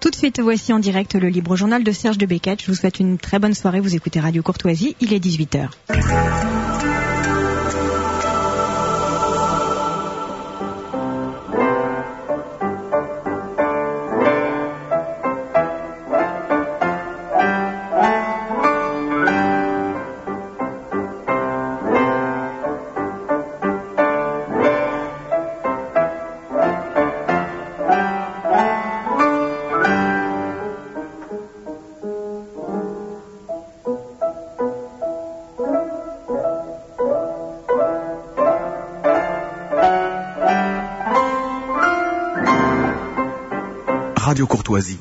Tout de suite, voici en direct le libre journal de Serge de Bécquet. Je vous souhaite une très bonne soirée. Vous écoutez Radio Courtoisie, il est 18h. Radio Courtoisie.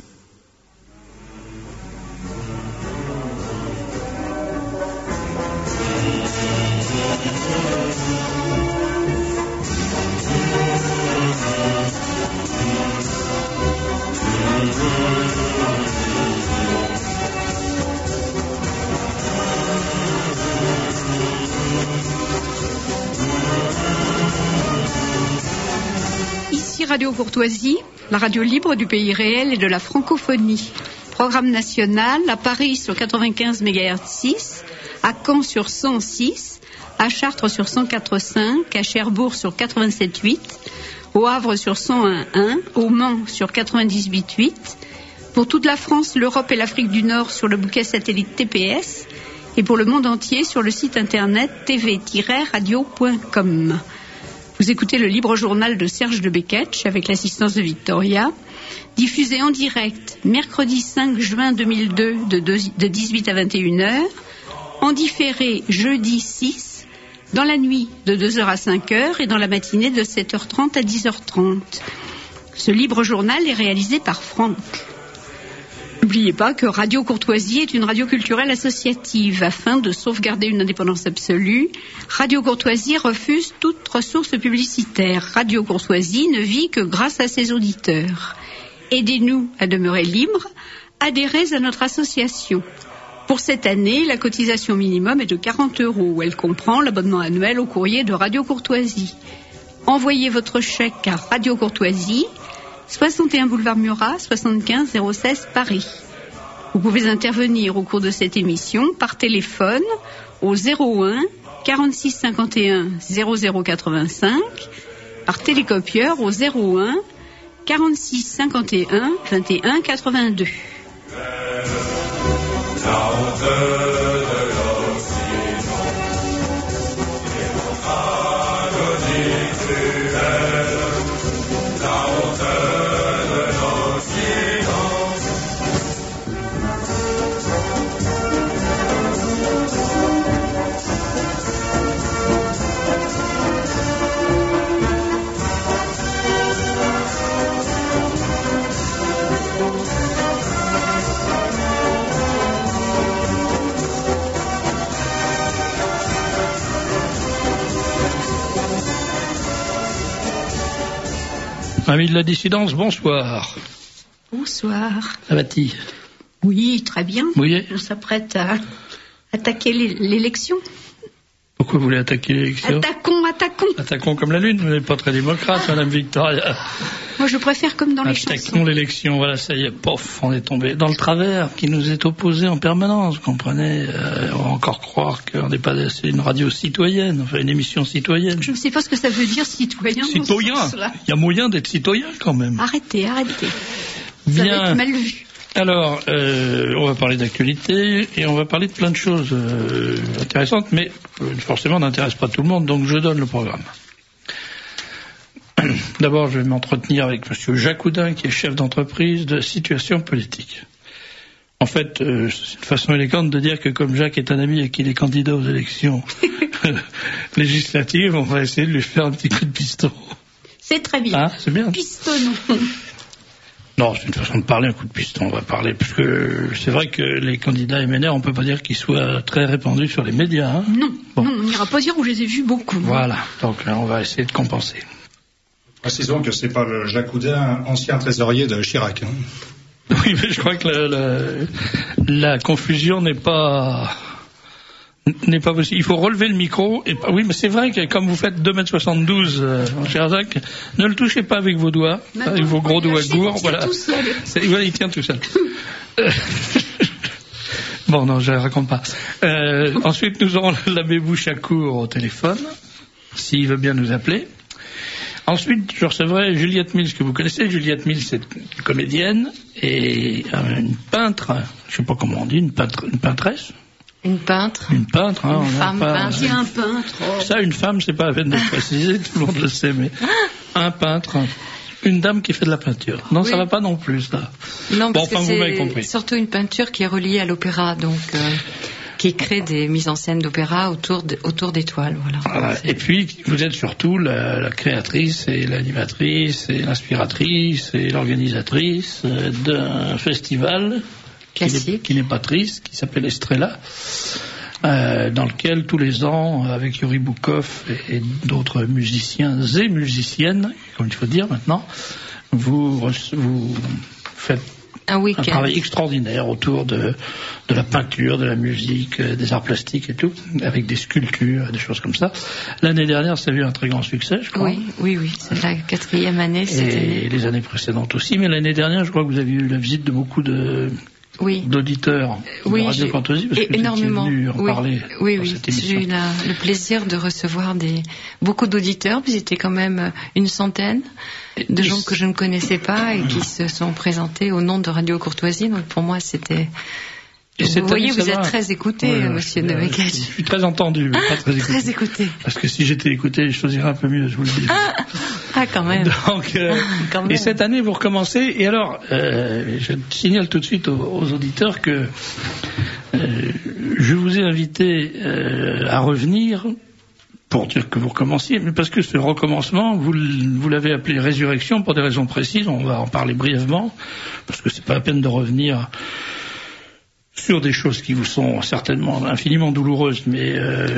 Ici Radio Courtoisie, la radio libre du pays réel et de la francophonie. Programme national à Paris sur 95 MHz 6, à Caen sur 106, à Chartres sur 104.5, à Cherbourg sur 87.8, au Havre sur 101.1, au Mans sur 98.8, pour toute la France, l'Europe et l'Afrique du Nord sur le bouquet satellite TPS, et pour le monde entier sur le site internet tv-radio.com. Vous écoutez le libre journal de Serge de Bécquet avec l'assistance de Victoria, diffusé en direct mercredi 5 juin 2002 de 18 à 21h, en différé jeudi 6, dans la nuit de 2h à 5h et dans la matinée de 7h30 à 10h30. Ce libre journal est réalisé par Franck. N'oubliez pas que Radio Courtoisie est une radio culturelle associative. Afin de sauvegarder une indépendance absolue, Radio Courtoisie refuse toute ressource publicitaire. Radio Courtoisie ne vit que grâce à ses auditeurs. Aidez-nous à demeurer libres, adhérez à notre association. Pour cette année, la cotisation minimum est de 40 €. Elle comprend l'abonnement annuel au courrier de Radio Courtoisie. Envoyez votre chèque à Radio Courtoisie, 61 boulevard Murat, 75 016 Paris. Vous pouvez intervenir au cours de cette émission par téléphone au 01 46 51 0085, par télécopieur au 01 46 51 21 82. Amis de la dissidence, bonsoir. Bonsoir. Ça va-t-il ? Oui, très bien. Oui. On s'apprête à attaquer l'élection. Pourquoi vous voulez attaquer l'élection ? Attaquons. Attaquons comme la lune, vous n'êtes pas très démocrate, Madame Victoria. Moi, je préfère comme dans les chansons. Attaquons l'élection, voilà, ça y est, pof, on est tombé dans le travers qui nous est opposé en permanence, vous comprenez ? On va encore croire qu'on n'est pas c'est une radio citoyenne, enfin une émission citoyenne. Je ne sais pas ce que ça veut dire, citoyen. Citoyen, il y a moyen d'être citoyen quand même. Arrêtez. Bien. Ça va être mal vu. Alors, on va parler d'actualité et on va parler de plein de choses intéressantes, mais forcément, on n'intéresse pas tout le monde, donc je donne le programme. D'abord, je vais m'entretenir avec M. Jacques Oudin, qui est chef d'entreprise de Situation Politique. En fait, c'est une façon élégante de dire que comme Jacques est un ami et qu'il est candidat aux élections législatives, on va essayer de lui faire un petit coup de piston. C'est très bien. Ah, c'est bien. Pistonnons. Non, c'est une façon de parler, un coup de piston, on va parler, parce que c'est vrai que les candidats MNR, on peut pas dire qu'ils soient très répandus sur les médias. Hein. Non, bon. Non, on n'ira pas dire où je les ai vus beaucoup. Voilà, donc là, on va essayer de compenser. Précisons que c'est pas le Jacques Oudin, ancien trésorier de Chirac. Hein. Oui, mais je crois que la confusion n'est pas n'est pas possible. Il faut relever le micro. Et, oui, mais c'est vrai que comme vous faites 2,72 m, mon cher Jacques, ne le touchez pas avec vos doigts, avec vos gros doigts gourds. Voilà. Voilà, il tient tout seul. Bon, non, je ne raconte pas. Ensuite, nous aurons l'abbé Bouchacourt au téléphone, s'il veut bien nous appeler. Ensuite, je recevrai Juliette Mills, que vous connaissez. Juliette Mills, c'est une comédienne et une peintre, je ne sais pas comment on dit, une peintresse. Une peintre. Une peintre, hein. Une femme peintre. Il y a un peintre. Oh. Ça, une femme, c'est pas la peine de préciser, tout le monde le sait, mais un peintre, une dame qui fait de la peinture. Non, oui. Ça va pas non plus, là. Non, bon, parce que c'est surtout une peinture qui est reliée à l'opéra, donc qui crée des mises en scène d'opéra autour d'étoiles, voilà. Et puis, vous êtes surtout la créatrice et l'animatrice et l'inspiratrice et l'organisatrice d'un festival qui n'est pas triste, qui s'appelle Estrella, dans lequel tous les ans, avec Yuri Boukov et d'autres musiciens et musiciennes, comme il faut dire maintenant, vous faites un travail extraordinaire autour de la peinture, de la musique, des arts plastiques et tout, avec des sculptures, des choses comme ça. L'année dernière, ça a eu un très grand succès, je crois. Oui, c'est la 4e année. Et les années précédentes aussi, mais l'année dernière, je crois que vous avez eu la visite de beaucoup d'auditeurs de Radio Courtoisie, parce que énormément. Vous étiez venu en parler dans cette émission. J'ai eu le plaisir de recevoir beaucoup d'auditeurs, puis c'était quand même une centaine de gens que je ne connaissais pas et qui se sont présentés au nom de Radio Courtoisie, donc pour moi c'était... Vous voyez, vous êtes très écouté, monsieur de Bécatch. Je suis très entendu, mais pas très écouté. Très écouté. Parce que si j'étais écouté, je choisirais un peu mieux, je vous le dis. Quand même. Donc, quand même. Et cette année, vous recommencez. Et alors, je signale tout de suite aux auditeurs que je vous ai invité à revenir pour dire que vous recommenciez, mais parce que ce recommencement, vous l'avez appelé résurrection pour des raisons précises. On va en parler brièvement, parce que c'est pas la peine de revenir sur des choses qui vous sont certainement infiniment douloureuses, mais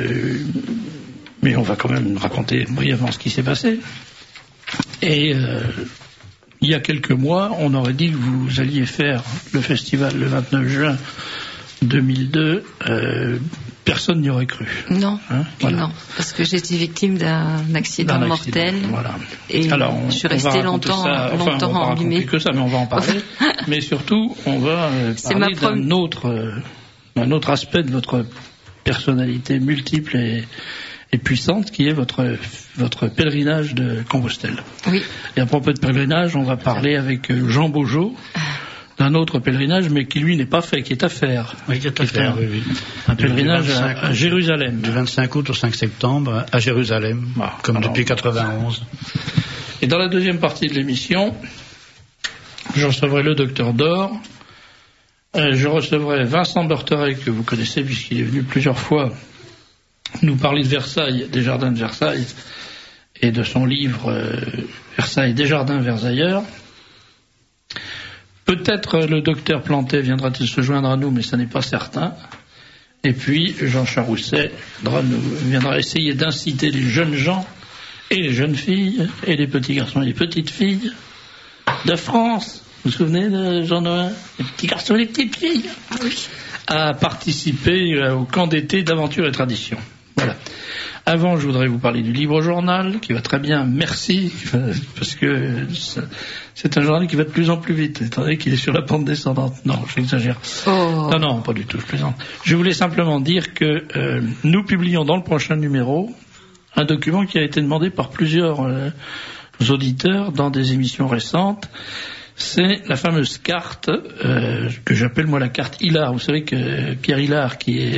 on va quand même raconter brièvement ce qui s'est passé. Et il y a quelques mois, on aurait dit que vous alliez faire le festival le 29 juin 2002. Personne n'y aurait cru. Non, non, parce que j'étais victime d'un accident mortel. Voilà. Et alors, je suis restée longtemps enrhumée. Que ça, mais on va en parler. Mais surtout, on va parler d'un autre aspect de votre personnalité multiple et puissante, qui est votre pèlerinage de Compostelle. Oui. Et à propos de pèlerinage, on va parler avec Jean Beaujeau d'un autre pèlerinage, mais qui lui n'est pas fait, qui est à faire. Oui, qui est à faire, oui. Un pèlerinage à Jérusalem. Du 25 août au 5 septembre à Jérusalem, comme depuis 91. Et dans la deuxième partie de l'émission, je recevrai le docteur Dor, je recevrai Vincent Bertheret, que vous connaissez puisqu'il est venu plusieurs fois nous parler de Versailles, des jardins de Versailles, et de son livre Versailles, des jardins vers ailleurs. Peut-être le docteur Plantet viendra-t-il se joindre à nous, mais ça n'est pas certain. Et puis Jean Charousset viendra essayer d'inciter les jeunes gens et les jeunes filles et les petits garçons et les petites filles de France. Vous vous souvenez de Jean Noël? Les petits garçons et les petites filles. À participer au camp d'été d'aventure et tradition. Voilà. Avant, je voudrais vous parler du Libre Journal, qui va très bien, merci, parce que c'est un journal qui va de plus en plus vite, étant donné qu'il est sur la pente descendante. Non, j'exagère. Non, pas du tout, je plaisante. Je voulais simplement dire que nous publions dans le prochain numéro un document qui a été demandé par plusieurs auditeurs dans des émissions récentes. C'est la fameuse carte que j'appelle moi la carte Hillard. Vous savez que Pierre Hillard, qui est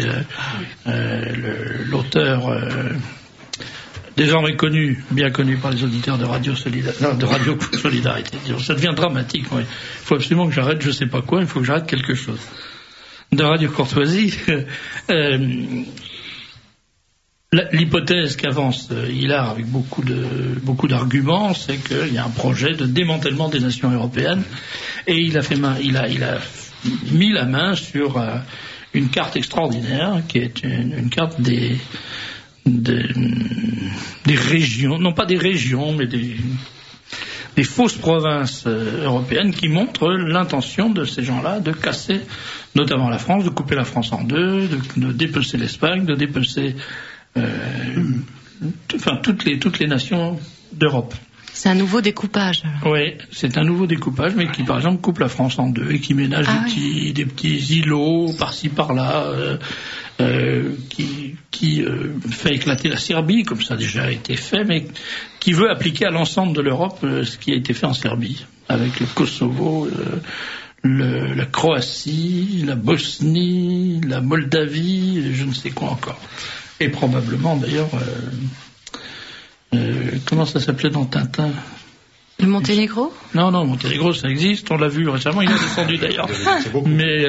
l'auteur désormais bien connu par les auditeurs de Radio Solidarité. Ça devient dramatique. Il faut absolument que j'arrête, je sais pas quoi. Il faut que j'arrête quelque chose. De Radio Courtoisie. L'hypothèse qu'avance Hillard avec beaucoup d'arguments, c'est qu'il y a un projet de démantèlement des nations européennes, et il a mis la main sur une carte extraordinaire qui est une carte des régions, non pas des régions, mais fausses provinces européennes qui montrent l'intention de ces gens-là de casser notamment la France, de couper la France en deux, de dépecer l'Espagne, de dépecer toutes les nations d'Europe. C'est un nouveau découpage. Oui, c'est un nouveau découpage, mais qui, par exemple, coupe la France en deux et qui ménage des petits îlots par-ci, par-là, qui fait éclater la Serbie, comme ça a déjà été fait, mais qui veut appliquer à l'ensemble de l'Europe ce qui a été fait en Serbie, avec le Kosovo, la Croatie, la Bosnie, la Moldavie, je ne sais quoi encore. Et probablement, d'ailleurs... comment ça s'appelait dans Tintin? Le Monténégro? Non, Monténégro, ça existe, on l'a vu récemment, il est descendu d'ailleurs. Mais,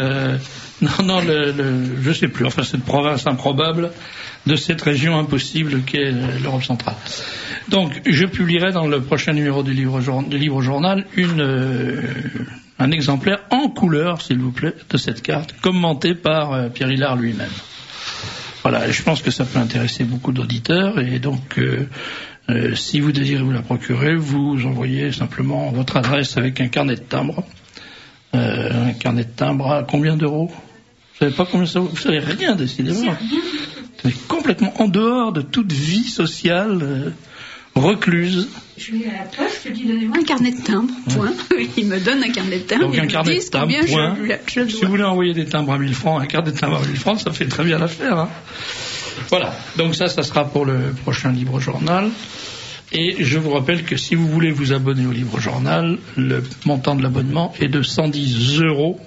je sais plus, enfin, cette province improbable de cette région impossible qu'est l'Europe centrale. Donc, je publierai dans le prochain numéro du livre journal un exemplaire en couleur, s'il vous plaît, de cette carte, commentée par Pierre Hillard lui-même. Voilà, je pense que ça peut intéresser beaucoup d'auditeurs, et donc si vous désirez vous la procurer, vous envoyez simplement votre adresse avec un carnet de timbre. Un carnet de timbre à combien d'euros? Vous savez pas combien ça vaut? Vous savez rien, décidément. C'est complètement en dehors de toute vie sociale recluse. Je vais à la poste, je lui dis donnez-moi un carnet de timbre, point. Il me donne un carnet de timbre. Donc un carnet de timbre, point. Si vous voulez envoyer des timbres à 1000 francs, un carnet de timbre à 1000 francs, ça fait très bien l'affaire. Hein. Voilà, donc ça sera pour le prochain livre journal. Et je vous rappelle que si vous voulez vous abonner au livre journal, le montant de l'abonnement est de 110 €.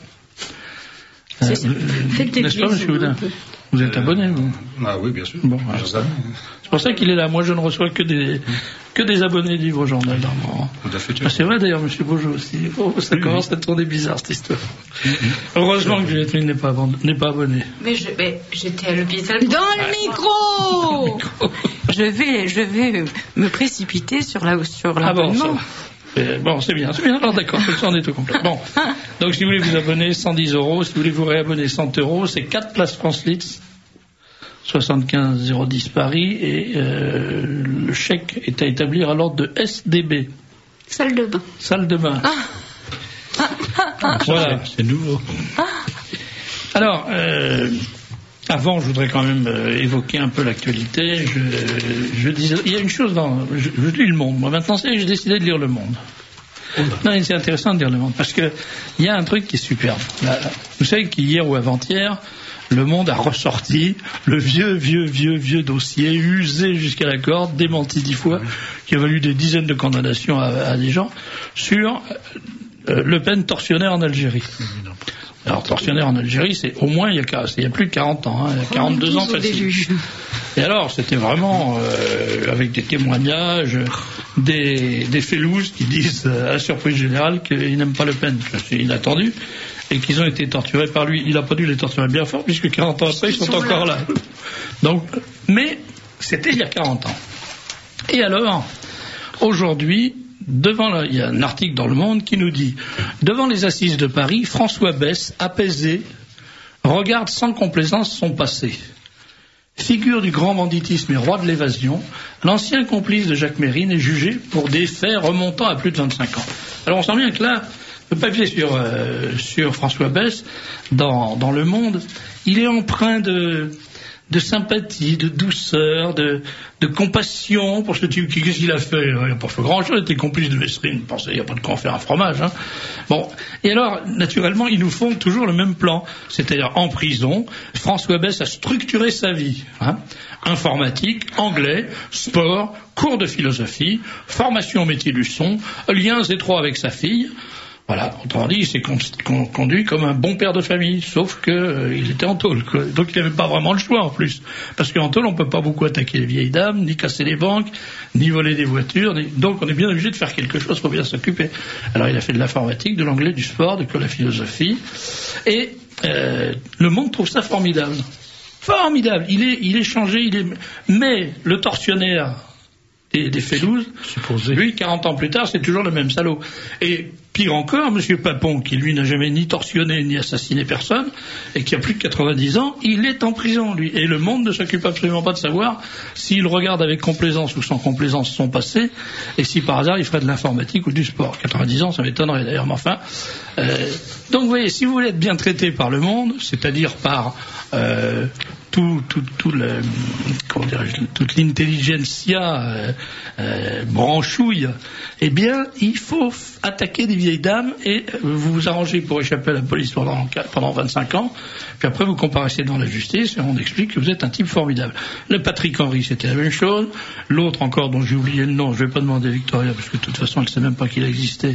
N'est-ce pas, monsieur Houdin? Vous êtes abonné, vous? Ah oui, bien sûr. Bon, voilà. C'est pour ça qu'il est là. Moi, je ne reçois que des abonnés du livre journal. C'est vrai d'ailleurs, monsieur Beaujeu aussi. Oh, ça commence à tourner bizarre, cette histoire. Heureusement que Juliette Mille n'est pas abonné. Mais j'étais à l'hôpital. Dans le micro! Je vais me précipiter sur l'abonnement. Bon, c'est bien. Alors d'accord, ça en est tout complet. Bon, donc si vous voulez vous abonner, 110 €. Si vous voulez vous réabonner, 100 €. C'est 4 places France Litz, 75 010 Paris, et le chèque est à établir à l'ordre de SDB. Salle de bain. Voilà, c'est nouveau. Alors, avant, je voudrais quand même évoquer un peu l'actualité. Je disais, il y a une chose je lis Le Monde. Moi, maintenant, j'ai décidé de lire Le Monde. Non, c'est intéressant de lire Le Monde, parce que il y a un truc qui est superbe. Vous savez qu'hier ou avant-hier, Le Monde a ressorti le vieux dossier, usé jusqu'à la corde, démenti 10 fois, qui a valu des dizaines de condamnations à des gens, sur Le Pen tortionnaire en Algérie. Alors, tortionnaire en Algérie, c'est au moins il y a plus de 40 ans, il y a 42 ans facile. Et alors, c'était vraiment avec des témoignages, des félouses qui disent à la surprise générale qu'ils n'aiment pas Le Pen. C'est inattendu. Et qu'ils ont été torturés par lui. Il n'a pas dû les torturer bien fort, puisque 40 ans après, ils sont encore là. Donc, mais c'était il y a 40 ans. Et alors, aujourd'hui, il y a un article dans Le Monde qui nous dit « Devant les assises de Paris, François Besse, apaisé, regarde sans complaisance son passé. Figure du grand banditisme et roi de l'évasion, l'ancien complice de Jacques Mérine est jugé pour des faits remontant à plus de 25 ans. » Alors on sent bien que là, le papier sur François Besse, dans Le Monde, il est empreint de sympathie, de douceur, de compassion pour ce type. Qu'est-ce qu'il a fait? Il n'a pas fait grand-chose, il était complice de Mesrine, il n'y a pas de quoi en faire un fromage. Hein. Bon, et alors, naturellement, ils nous font toujours le même plan. C'est-à-dire, en prison, François Besse a structuré sa vie. Hein. Informatique, anglais, sport, cours de philosophie, formation au métier du son, liens étroits avec sa fille. Voilà, autrement dit, il s'est conduit comme un bon père de famille, sauf que il était en tôle, quoi. Donc il n'avait pas vraiment le choix en plus, parce qu'en tôle on peut pas beaucoup attaquer les vieilles dames, ni casser les banques, ni voler des voitures, donc on est bien obligé de faire quelque chose pour bien s'occuper. Alors il a fait de l'informatique, de l'anglais, du sport, de la philosophie, et Le Monde trouve ça formidable. Formidable, il est changé, mais le tortionnaire des félouses, lui 40 ans plus tard c'est toujours le même salaud. Et Pire encore, M. Papon, qui lui n'a jamais ni tortionné ni assassiné personne, et qui a plus de 90 ans, il est en prison, lui. Et le monde ne s'occupe absolument pas de savoir s'il regarde avec complaisance ou sans complaisance son passé, et si par hasard il ferait de l'informatique ou du sport. 90 ans, ça m'étonnerait d'ailleurs, mais enfin... donc vous voyez, si vous voulez être bien traité par le monde, c'est-à-dire par toute l'intelligentsia branchouille, eh bien, il faut attaquer des vieilles dames et vous vous arrangez pour échapper à la police pendant 25 ans, puis après vous comparaissez devant la justice et on explique que vous êtes un type formidable. Le Patrick Henry, c'était la même chose. L'autre encore, dont j'ai oublié le nom, je vais pas demander à Victoria, parce que de toute façon, elle sait même pas qu'il a existé.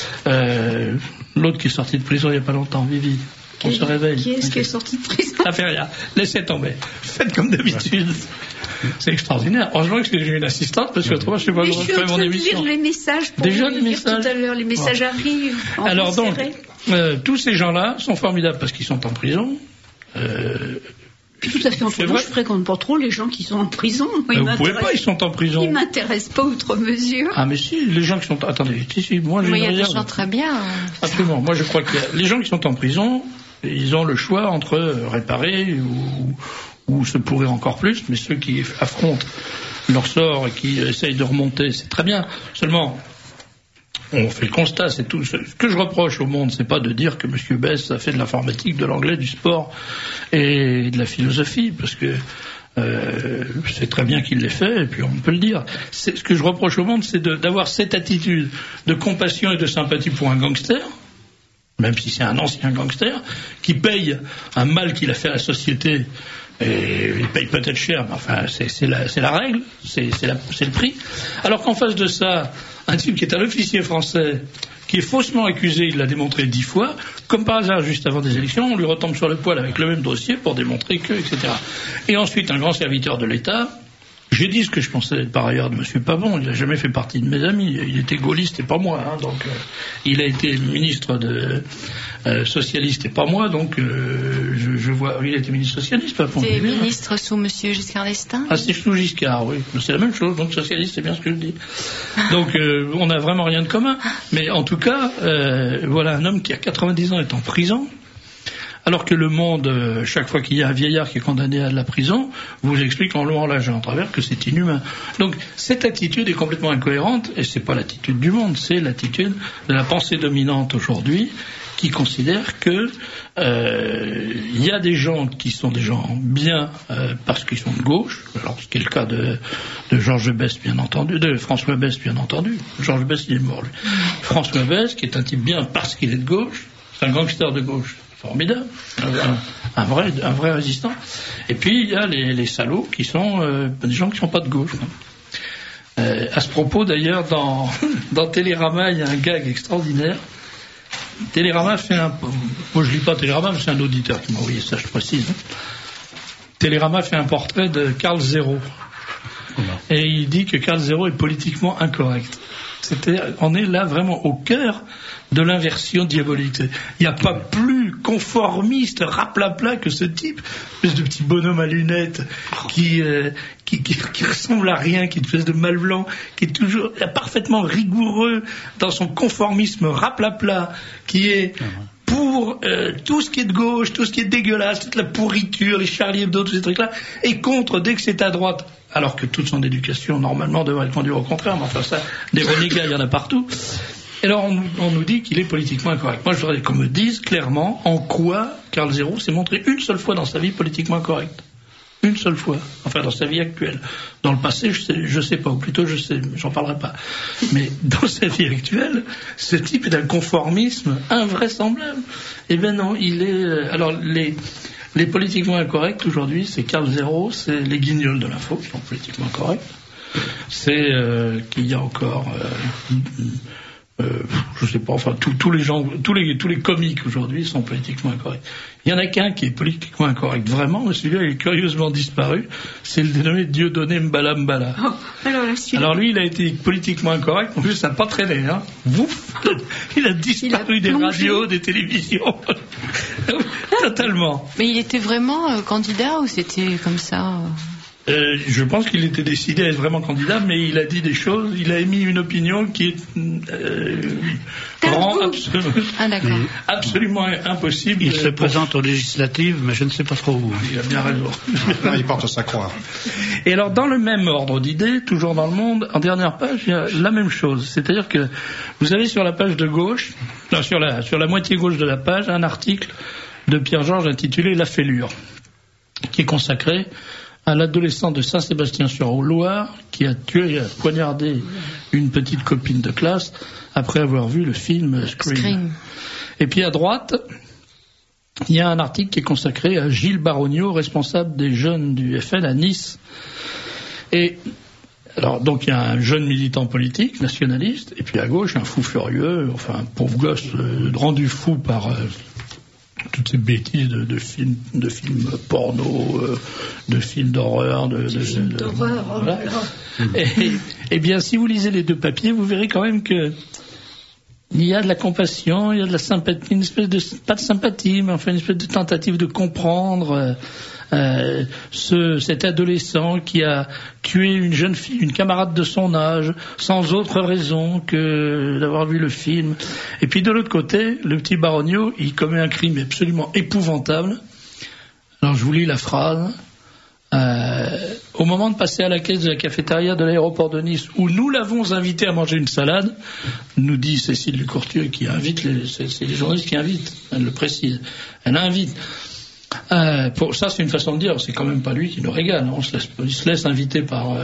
L'autre qui est sorti de prison il y a pas longtemps, Vivi. On se réveille. Qui est-ce qui est sorti de prison? Ça fait rien. Laissez tomber. Faites comme d'habitude. C'est extraordinaire. Heureusement que j'ai une assistante, parce que autrement je ne sais pas comment je fais mon émission. Je suis en train de lire les messages pour déjà vous les dire messages. Tout à l'heure, les messages arrivent. Alors donc, tous ces gens-là sont formidables parce qu'ils sont en prison. Tout à fait. Entre nous, je fréquente pas trop les gens qui sont en prison. Vous pouvez pas, ils sont en prison. Ils m'intéressent pas outre mesure. Ah mais si, les gens qui sont... Attendez, si, moi... Mais il y a des gens très bien. Absolument. Moi je crois que les gens qui sont en prison, ils ont le choix entre réparer ou se pourrir encore plus, mais ceux qui affrontent leur sort et qui essayent de remonter, c'est très bien. Seulement... on fait le constat, c'est tout. Ce que je reproche au monde, c'est pas de dire que M. Bess a fait de l'informatique, de l'anglais, du sport et de la philosophie, parce que c'est très bien qu'il l'ait fait, et puis on peut le dire. Ce que je reproche au monde, c'est d'avoir cette attitude de compassion et de sympathie pour un gangster, même si c'est un ancien gangster, qui paye un mal qu'il a fait à la société. Et il paye peut-être cher, mais enfin, c'est la règle, c'est le prix. Alors qu'en face de ça, un type qui est un officier français, qui est faussement accusé, il l'a démontré 10 fois, comme par hasard, juste avant des élections, on lui retombe sur le poil avec le même dossier pour démontrer que, etc. Et ensuite, un grand serviteur de l'État. J'ai dit ce que je pensais par ailleurs de M. Pavon, il n'a jamais fait partie de mes amis, il était gaulliste et pas moi, hein, donc il a été ministre socialiste et pas moi, donc je vois, il a été ministre socialiste, Pavon. C'est ministre sous M. Giscard d'Estaing? Ah, c'est sous Giscard, oui, c'est la même chose, donc socialiste, c'est bien ce que je dis. Donc on n'a vraiment rien de commun, mais en tout cas, voilà un homme qui a 90 ans est en prison. Alors que le monde, chaque fois qu'il y a un vieillard qui est condamné à de la prison, vous explique en long, en large et en travers que c'est inhumain. Donc cette attitude est complètement incohérente, et c'est pas l'attitude du monde, c'est l'attitude de la pensée dominante aujourd'hui, qui considère que il y a des gens qui sont des gens bien parce qu'ils sont de gauche, alors ce qui est le cas de Georges Besse bien entendu, de François Besse bien entendu. Georges Besse il est mort lui. François Besse qui est un type bien parce qu'il est de gauche, c'est un gangster de gauche. Formidable, un vrai résistant. Et puis il y a les salauds qui sont des gens qui ne sont pas de gauche. À ce propos d'ailleurs, dans Télérama, il y a un gag extraordinaire. Télérama fait moi je lis pas Télérama, mais c'est un auditeur qui m'a envoyé ça, je précise. Télérama fait un portrait de Karl Zéro. Et il dit que Karl Zéro est politiquement incorrect. On est là vraiment au cœur de l'inversion diabolique. Il n'y a pas plus conformiste, raplapla que ce type, espèce de petit bonhomme à lunettes qui ressemble à rien, qui est une espèce de mal blanc, qui est toujours parfaitement rigoureux dans son conformisme raplapla, qui est pour tout ce qui est de gauche, tout ce qui est dégueulasse, toute la pourriture, les Charlie Hebdo, tous ces trucs-là, et contre dès que c'est à droite. Alors que toute son éducation, normalement, devrait le conduire au contraire, mais enfin ça, des renégats, il y en a partout. Et alors on nous dit qu'il est politiquement incorrect. Moi je voudrais qu'on me dise clairement en quoi Karl Zéro s'est montré une seule fois dans sa vie politiquement incorrect. Une seule fois, enfin dans sa vie actuelle. Dans le passé, je sais pas, ou plutôt je sais, j'en parlerai pas. Mais dans sa vie actuelle, ce type est d'un conformisme invraisemblable. Eh ben non, il est... alors les politiquement incorrects aujourd'hui, c'est Karl Zéro, c'est les guignols de l'info qui sont politiquement corrects. C'est qu'il y a encore... je sais pas, enfin tous les gens, tous les comiques aujourd'hui sont politiquement incorrects. Il y en a qu'un qui est politiquement incorrect vraiment, mais celui-là il est curieusement disparu, c'est le dénommé Dieudonné Mbala Mbala. Alors lui il a été politiquement incorrect, en plus ça n'a pas traîné, hein. Il a disparu des radios, des télévisions. Totalement. Mais il était vraiment candidat ou c'était comme ça Je pense qu'il était décidé à être vraiment candidat, mais il a dit des choses, il a émis une opinion qui est rend absolument impossible. Il se présente aux législatives, mais je ne sais pas trop où. Il a bien raison. Là, il porte sa croix. Et alors, dans le même ordre d'idées, toujours dans Le Monde, en dernière page, il y a la même chose. C'est-à-dire que vous avez sur la page de gauche, sur la moitié gauche de la page, un article de Pierre Georges intitulé La Fêlure, qui est consacré à l'adolescent de Saint-Sébastien-sur-Loire qui a tué et a poignardé une petite copine de classe après avoir vu le film Scream. Et puis à droite, il y a un article qui est consacré à Gilles Barogneau, responsable des jeunes du FN à Nice. Et alors, donc il y a un jeune militant politique, nationaliste, et puis à gauche, un fou furieux, enfin un pauvre gosse rendu fou par toutes ces bêtises de films porno, de films d'horreur, voilà. Et bien, si vous lisez les deux papiers, vous verrez quand même que il y a de la compassion, il y a de la sympathie, une espèce de, pas de sympathie, mais enfin une espèce de tentative de comprendre cet adolescent qui a tué une jeune fille, une camarade de son âge, sans autre raison que d'avoir vu le film. Et puis de l'autre côté, le petit Barogneau, il commet un crime absolument épouvantable. Alors je vous lis la phrase. Au moment de passer à la caisse de la cafétéria de l'aéroport de Nice, où nous l'avons invité à manger une salade, nous dit Cécile Ducourtieu, qui invite c'est les journalistes qui invitent, elle le précise, elle invite. Pour ça, c'est une façon de dire, c'est quand même pas lui qui nous régale. Il se laisse inviter par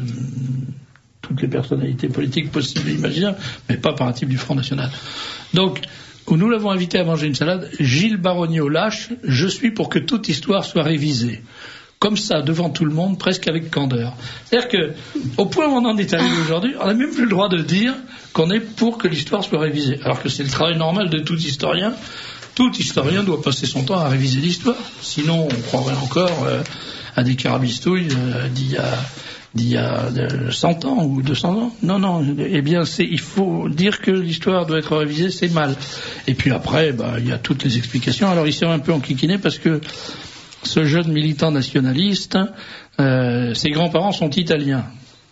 toutes les personnalités politiques possibles et imaginables, mais pas par un type du Front National. Donc, où nous l'avons invité à manger une salade, Gilles Barogneau lâche, je suis pour que toute histoire soit révisée. Comme ça, devant tout le monde, presque avec candeur. C'est-à-dire que, au point où on en est arrivé aujourd'hui, on n'a même plus le droit de dire qu'on est pour que l'histoire soit révisée. Alors que c'est le travail normal de tout historien. Tout historien doit passer son temps à réviser l'histoire. Sinon, on croirait encore à des carabistouilles d'il y a 100 ans ou 200 ans. Non. Eh bien, il faut dire que l'histoire doit être révisée, c'est mal. Et puis après, il y a toutes les explications. Alors, ils sont un peu enquiquinés parce que ce jeune militant nationaliste, ses grands-parents sont italiens.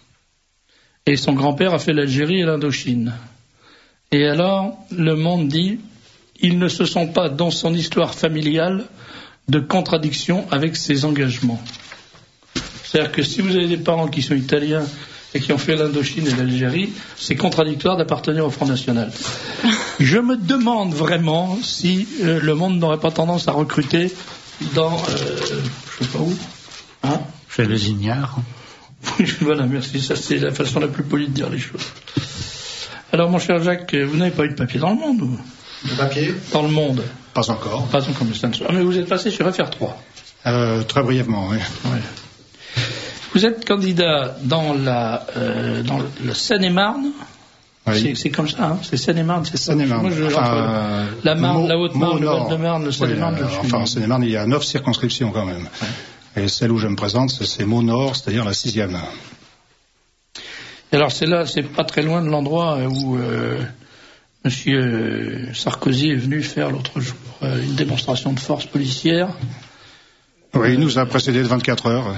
Et son grand-père a fait l'Algérie et l'Indochine. Et alors, Le Monde dit, ils ne se sont pas, dans son histoire familiale, de contradiction avec ses engagements. C'est-à-dire que si vous avez des parents qui sont italiens et qui ont fait l'Indochine et l'Algérie, c'est contradictoire d'appartenir au Front National. Je me demande vraiment si Le Monde n'aurait pas tendance à recruter dans, je sais pas où, hein, chez les ignares. Voilà, merci. Ça, c'est la façon la plus polie de dire les choses. Alors, mon cher Jacques, vous n'avez pas eu de papier dans Le Monde, ou de papier dans Le Monde? Pas encore. Pas encore, mais ça ne soit. Ah, mais vous êtes passé sur FR3. Très brièvement, oui. Ouais. Vous êtes candidat dans le Seine-et-Marne. Oui. C'est comme ça, hein, c'est Seine-et-Marne, c'est ça. Seine-et-Marne. Enfin, la Marne, la Haute-Marne, le Val-de-Marne, le Seine-et-Marne, je suis. Enfin, Seine-et-Marne, il y a 9 circonscriptions quand même. Ouais. Et celle où je me présente, c'est Meaux-Nord, c'est-à-dire la 6e. Et alors, c'est pas très loin de l'endroit où Monsieur Sarkozy est venu faire l'autre jour une démonstration de force policière. Oui, il nous a précédé de 24 heures.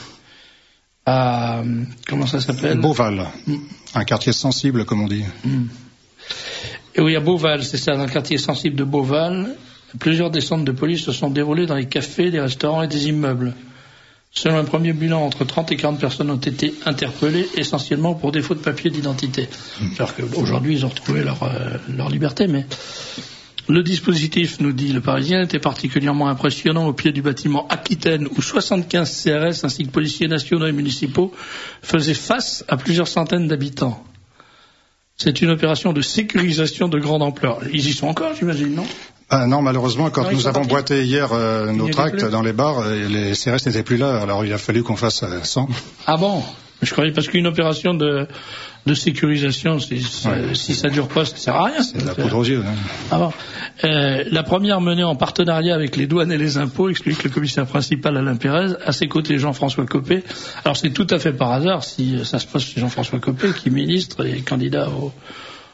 À, comment ça s'appelle? Beauval. Un quartier sensible, comme on dit. Et oui, à Beauval, c'est ça, dans le quartier sensible de Beauval, plusieurs descentes de police se sont déroulées dans les cafés, les restaurants et des immeubles. Selon un premier bilan, entre 30 et 40 personnes ont été interpellées, essentiellement pour défaut de papier d'identité. C'est-à-dire qu'aujourd'hui, ils ont retrouvé leur liberté, mais le dispositif, nous dit le Parisien, était particulièrement impressionnant au pied du bâtiment Aquitaine, où 75 CRS ainsi que policiers nationaux et municipaux faisaient face à plusieurs centaines d'habitants. C'est une opération de sécurisation de grande ampleur. Ils y sont encore, j'imagine, non? Non, malheureusement, quand nous avons boité hier nos tracts dans les bars, les CRS n'étaient plus là, alors il a fallu qu'on fasse 100. Ah bon? Je croyais, parce qu'une opération de sécurisation, si ça dure pas, ça sert à rien. C'est de la poudre aux yeux. Hein. Ah bon. La première menée en partenariat avec les douanes et les impôts, explique le commissaire principal Alain Pérez, à ses côtés Jean-François Copé. Alors c'est tout à fait par hasard si ça se passe chez Jean-François Copé, qui est ministre et candidat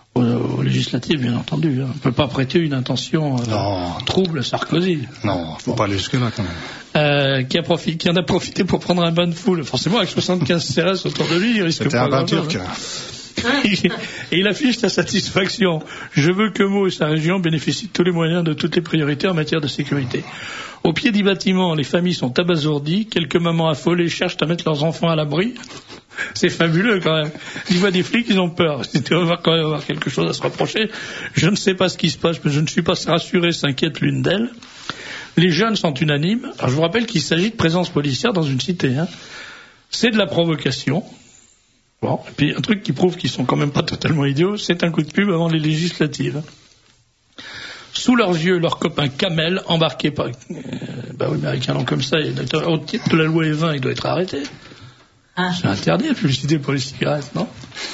aux législatives, bien entendu. On ne peut pas prêter une intention trouble à Sarkozy. Non, faut pas aller jusque-là quand même. Qui en a profité pour prendre un bain de foule. Forcément, avec 75 CRS autour de lui, il risque C'était pas un bain grand-chose. turc. Et il affiche sa satisfaction. Je veux que Meaux et sa région bénéficient de tous les moyens, de toutes les priorités en matière de sécurité. Au pied du bâtiment, les familles sont abasourdies. Quelques mamans affolées cherchent à mettre leurs enfants à l'abri. C'est fabuleux quand même. Ils voient des flics, ils ont peur. On va quand même avoir quelque chose à se reprocher. Je ne sais pas ce qui se passe, mais je ne suis pas rassuré, s'inquiète l'une d'elles. Les jeunes sont unanimes. Alors je vous rappelle qu'il s'agit de présence policière dans une cité. C'est de la provocation. Bon, et puis un truc qui prouve qu'ils sont quand même pas totalement idiots, c'est un coup de pub avant les législatives. Sous leurs yeux, leur copain Kamel, embarqué par... oui, mais avec un nom comme ça, au titre de la loi E20, il doit être arrêté. C'est interdit la publicité pour les cigarettes, non ?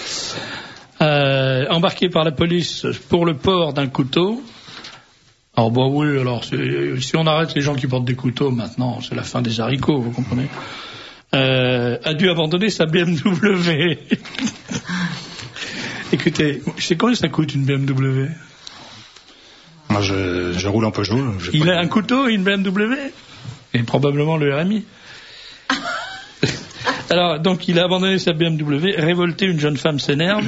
Embarqué par la police pour le port d'un couteau. Alors oui, alors si on arrête les gens qui portent des couteaux maintenant, c'est la fin des haricots, vous comprenez ? A dû abandonner sa BMW. Écoutez, je sais combien ça coûte une BMW ? Moi, je roule en Peugeot. Il a un couteau et une BMW. Et probablement le RMI. Alors, donc, il a abandonné sa BMW. Révolté, une jeune femme s'énerve.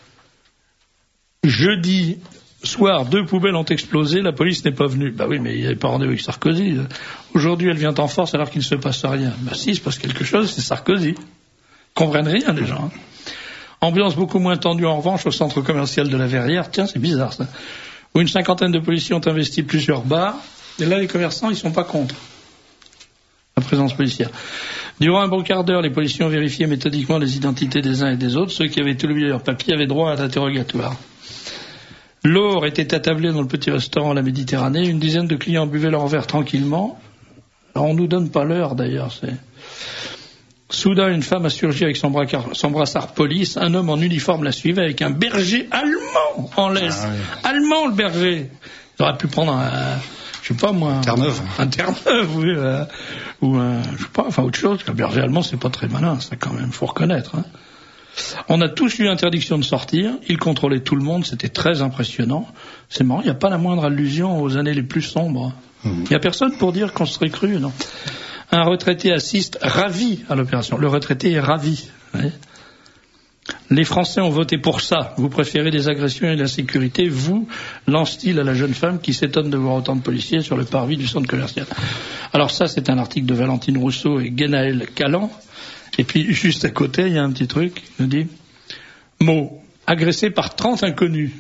Jeudi soir, 2 poubelles ont explosé. La police n'est pas venue. Bah oui, mais il n'y avait pas rendez-vous avec Sarkozy. Aujourd'hui, elle vient en force alors qu'il ne se passe rien. Bah si, il se passe quelque chose, c'est Sarkozy. Ils comprennent rien, les gens. Ambiance beaucoup moins tendue, en revanche, au centre commercial de la Verrière. Tiens, c'est bizarre, ça. Où une 50aine de policiers ont investi plusieurs bars. Et là, les commerçants, ils sont pas contre la présence policière. Durant un bon quart d'heure, les policiers ont vérifié méthodiquement les identités des uns et des autres. Ceux qui avaient oublié leur papier avaient droit à l'interrogatoire. L'or était attablé dans le petit restaurant La Méditerranée. Une dizaine de clients buvaient leur verre tranquillement. Alors, on nous donne pas l'heure, d'ailleurs. Soudain, une femme a surgi avec son brassard police. Un homme en uniforme la suivait avec un berger allemand en laisse. Ah, oui. Allemand, le berger. Il aurait pu prendre je sais pas moi. Un Terre-Neuve, oui. Ou je sais pas, enfin autre chose. Un berger allemand, c'est pas très malin, ça quand même, faut reconnaître. On a tous eu interdiction de sortir. Il contrôlait tout le monde, c'était très impressionnant. C'est marrant, il n'y a pas la moindre allusion aux années les plus sombres. Il n'y a personne pour dire qu'on serait cru, non. Un retraité assiste ravi à l'opération. Le retraité est ravi. Oui. Les Français ont voté pour ça. Vous préférez les agressions et l'insécurité. Vous, lance-t-il à la jeune femme qui s'étonne de voir autant de policiers sur le parvis du centre commercial. Alors ça, c'est un article de Valentine Rousseau et Guénaël Calan. Et puis, juste à côté, il y a un petit truc. Il nous dit Meaux, agressé par 30 inconnus.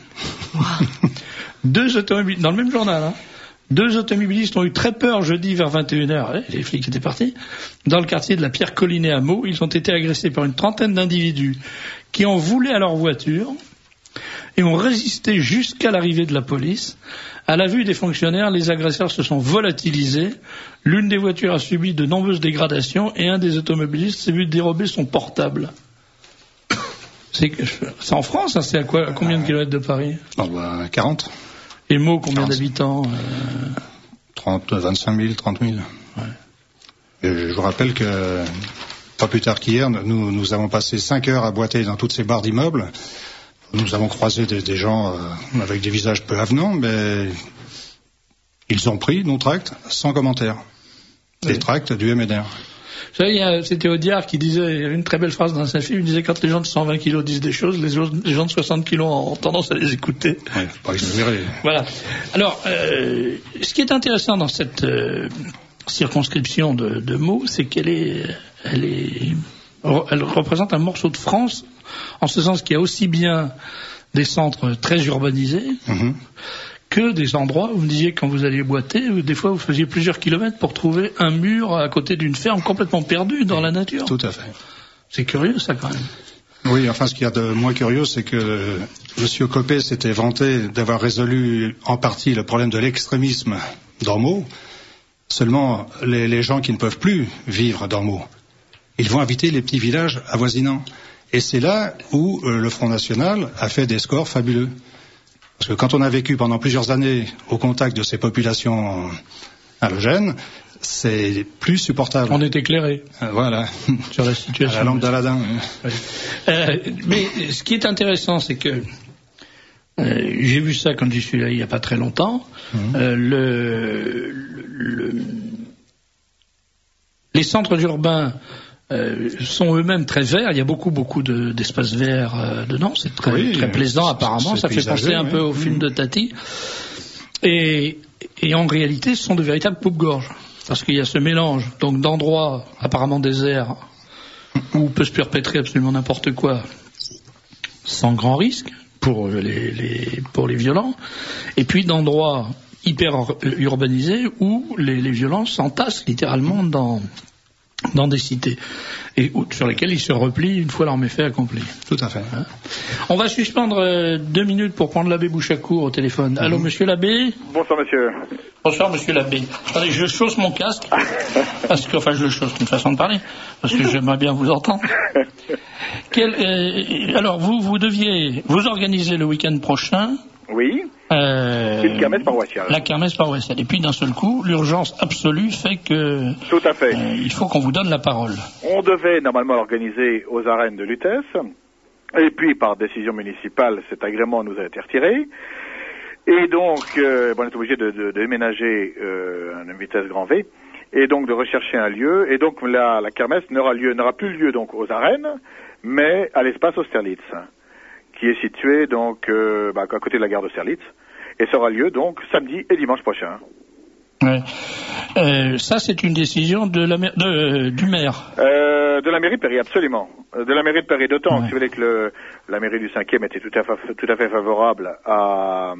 2 automobilistes, dans le même journal, 2 automobilistes ont eu très peur jeudi vers 21h, les flics étaient partis, dans le quartier de la Pierre-Collinet à Meaux. Ils ont été agressés par une trentaine d'individus qui ont volé à leur voiture et ont résisté jusqu'à l'arrivée de la police. À la vue des fonctionnaires, les agresseurs se sont volatilisés. L'une des voitures a subi de nombreuses dégradations et un des automobilistes s'est vu dérober son portable. C'est en France, hein, c'est à combien de kilomètres de Paris ? 40. Et Meaux, combien d'habitants 25 000, 30 000. Ouais. Et je vous rappelle que, pas plus tard qu'hier, nous avons passé 5 heures à boiter dans toutes ces barres d'immeubles. Nous avons croisé des gens avec des visages peu avenants, mais ils ont pris nos tracts sans commentaire. Les tracts du MNR. Vous savez, c'était Audiard qui disait, il y avait une très belle phrase dans sa film, il disait quand les gens de 120 kilos disent des choses, les gens de 60 kilos ont tendance à les écouter. Oui, pas exagérer. Voilà. Alors, ce qui est intéressant dans cette circonscription de Meaux, c'est qu'elle représente un morceau de France, en ce sens qu'il y a aussi bien des centres très urbanisés, que des endroits où vous me disiez quand vous alliez boiter, des fois vous faisiez plusieurs kilomètres pour trouver un mur à côté d'une ferme complètement perdue dans la nature. Tout à fait. C'est curieux ça quand même. Oui, enfin ce qu'il y a de moins curieux, c'est que M. Copé s'était vanté d'avoir résolu en partie le problème de l'extrémisme dans Meaux. Seulement, les gens qui ne peuvent plus vivre dans Meaux, ils vont habiter les petits villages avoisinants. Et c'est là où le Front National a fait des scores fabuleux. Parce que quand on a vécu pendant plusieurs années au contact de ces populations halogènes, c'est plus supportable. On est éclairé. Voilà. Sur la situation. À la lampe d'Aladin. Oui. Mais ce qui est intéressant, c'est que J'ai vu ça quand j'y suis allé il n'y a pas très longtemps. Les centres urbains sont eux-mêmes très verts. Il y a beaucoup d'espaces verts dedans. C'est très plaisant apparemment. Ça fait penser un peu au film de Tati. Et en réalité, ce sont de véritables coupe-gorges. Parce qu'il y a ce mélange donc d'endroits apparemment déserts où peut se perpétrer absolument n'importe quoi sans grand risque pour les violents, et puis d'endroits hyper urbanisés où les violences s'entassent littéralement dans des cités, et sur lesquelles ils se replient une fois leur méfait accompli. Tout à fait. On va suspendre 2 minutes pour prendre l'abbé Bouchacourt au téléphone. Allô, monsieur l'abbé ? Bonsoir, monsieur. Bonsoir, monsieur l'abbé. Attendez, je chausse mon casque, je le chausse, c'est une façon de parler, parce que j'aimerais bien vous entendre. Alors, vous deviez vous organiser le week-end prochain. Oui. Une kermesse paroissiale. La kermesse paroissiale. Et puis, d'un seul coup, l'urgence absolue fait que... Tout à fait. Il faut qu'on vous donne la parole. On devait normalement l'organiser aux arènes de Lutèce. Et puis, par décision municipale, cet agrément nous a été retiré. Et donc, on est obligé de déménager une vitesse grand V. Et donc, de rechercher un lieu. Et donc, la kermesse n'aura plus lieu donc aux arènes, mais à l'espace Austerlitz, qui est situé donc à côté de la gare d'Austerlitz, et ça aura lieu donc samedi et dimanche prochain. Ouais. Ça, c'est une décision du maire. De la mairie de Péry, absolument. De la mairie de Péry, d'autant, si vous voulez, que la mairie du 5e était tout à fait favorable à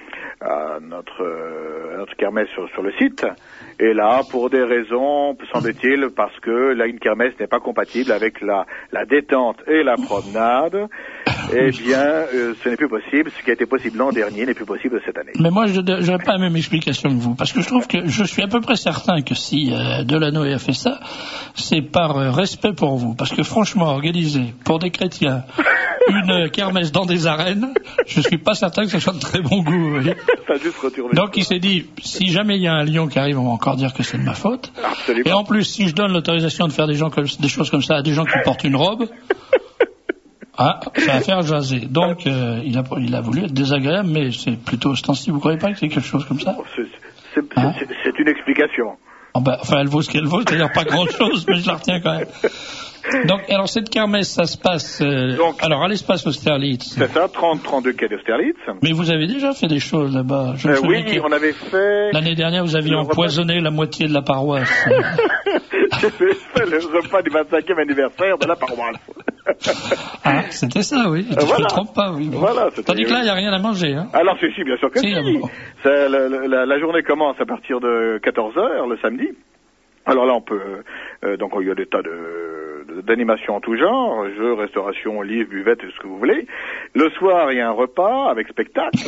notre kermesse sur le site. Et là, pour des raisons, semble-t-il, parce que là, une kermesse n'est pas compatible avec la détente et la promenade, eh bien, ce n'est plus possible. Ce qui a été possible l'an dernier n'est plus possible cette année. Mais moi, je n'aurais pas la même explication que vous, parce que je trouve que je suis à peu près certain que si Delanoë a fait ça, c'est par respect pour vous. Parce que franchement, organiser pour des chrétiens une kermesse dans des arènes, je suis pas certain que ce soit de très bon goût. Oui. Donc il s'est dit, si jamais il y a un lion qui arrive, on va encore dire que c'est de ma faute. Absolument. Et en plus, si je donne l'autorisation de faire des choses comme ça à des gens qui portent une robe, ça va faire jaser. Donc il a voulu être désagréable, mais c'est plutôt ostensible. Vous croyez pas que c'est quelque chose comme ça ? C'est une explication. Elle vaut ce qu'elle vaut, c'est-à-dire pas grand-chose, mais je la retiens quand même. Donc, alors cette kermesse, ça se passe à l'espace Austerlitz. C'est ça, 32 quai d'Austerlitz. Mais vous avez déjà fait des choses là-bas. Oui, on avait fait... L'année dernière, vous aviez empoisonné la moitié de la paroisse. J'ai fait le repas du 25e anniversaire de la paroisse. C'était ça, oui. Je ne me trompe pas, oui. Bon. Voilà, tandis que là, il n'y a rien à manger. Hein. Alors, si, bien sûr que si. La journée commence à partir de 14h, le samedi. Alors là, on peut... donc, il y a des tas d'animations en tout genre, jeux, restauration, livres, buvettes, tout ce que vous voulez. Le soir, il y a un repas avec spectacle.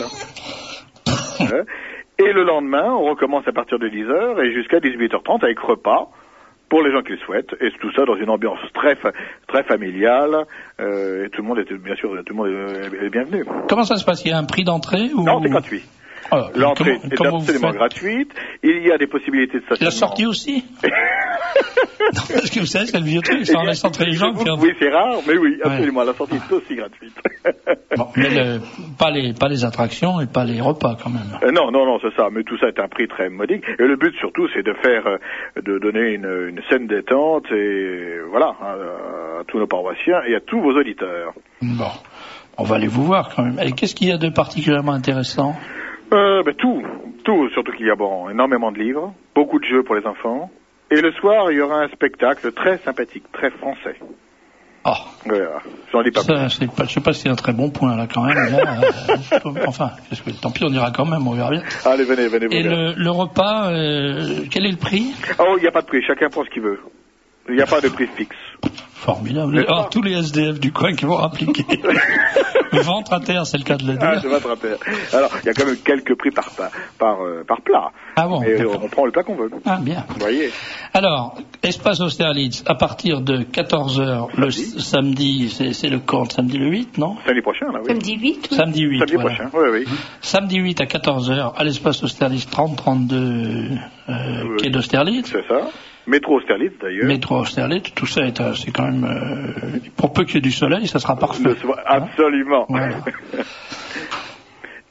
Et le lendemain, on recommence à partir de 10h et jusqu'à 18h30 avec repas pour les gens qui le souhaitent. Et tout ça dans une ambiance très familiale. Et tout le monde est bienvenu. Comment ça se passe ? Il y a un prix d'entrée ou... Non, c'est gratuit. L'entrée est absolument gratuite. Il y a des possibilités de stationnement. La sortie aussi. Non, parce que vous savez, c'est le vieux truc, ça en laisse entrer les gens. Oui, c'est rare, mais oui, absolument. Ouais. La sortie est aussi gratuite. Bon, mais pas les attractions et pas les repas quand même. Non, c'est ça. Mais tout ça est un prix très modique. Et le but surtout, c'est de donner une scène détente et voilà à tous nos paroissiens et à tous vos auditeurs. Bon, on va aller vous voir quand même. Et qu'est-ce qu'il y a de particulièrement intéressant ? Tout, surtout qu'il y a énormément de livres, beaucoup de jeux pour les enfants. Et le soir, il y aura un spectacle très sympathique, très français. Voilà, j'en dis pas plus. Je sais pas si c'est un très bon point là quand même. Là, tant pis, on ira quand même, on verra bien. Allez, venez. Et le repas, quel est le prix ? Il n'y a pas de prix, chacun prend ce qu'il veut. Il n'y a pas de prix fixe. Formidable. Tous les SDF du coin qui vont appliquer. Ventre à terre, c'est le cas de le dire. C'est ventre à terre. Alors, il y a quand même quelques prix par plat. Ah bon. Et on prend le plat qu'on veut. Ah bien. Vous voyez. Alors, espace Austerlitz, à partir de 14h le samedi, c'est le quand ? Samedi le 8, non ? Samedi prochain, là, oui. Samedi 8, oui. Samedi 8, Samedi prochain, oui. Samedi 8 à 14h, à l'espace Austerlitz, 30-32 quai d'Austerlitz. C'est ça. Métro Austerlitz, d'ailleurs. Métro Austerlitz, tout ça c'est quand même... pour peu qu'il y ait du soleil, ça sera parfait. Absolument. Voilà.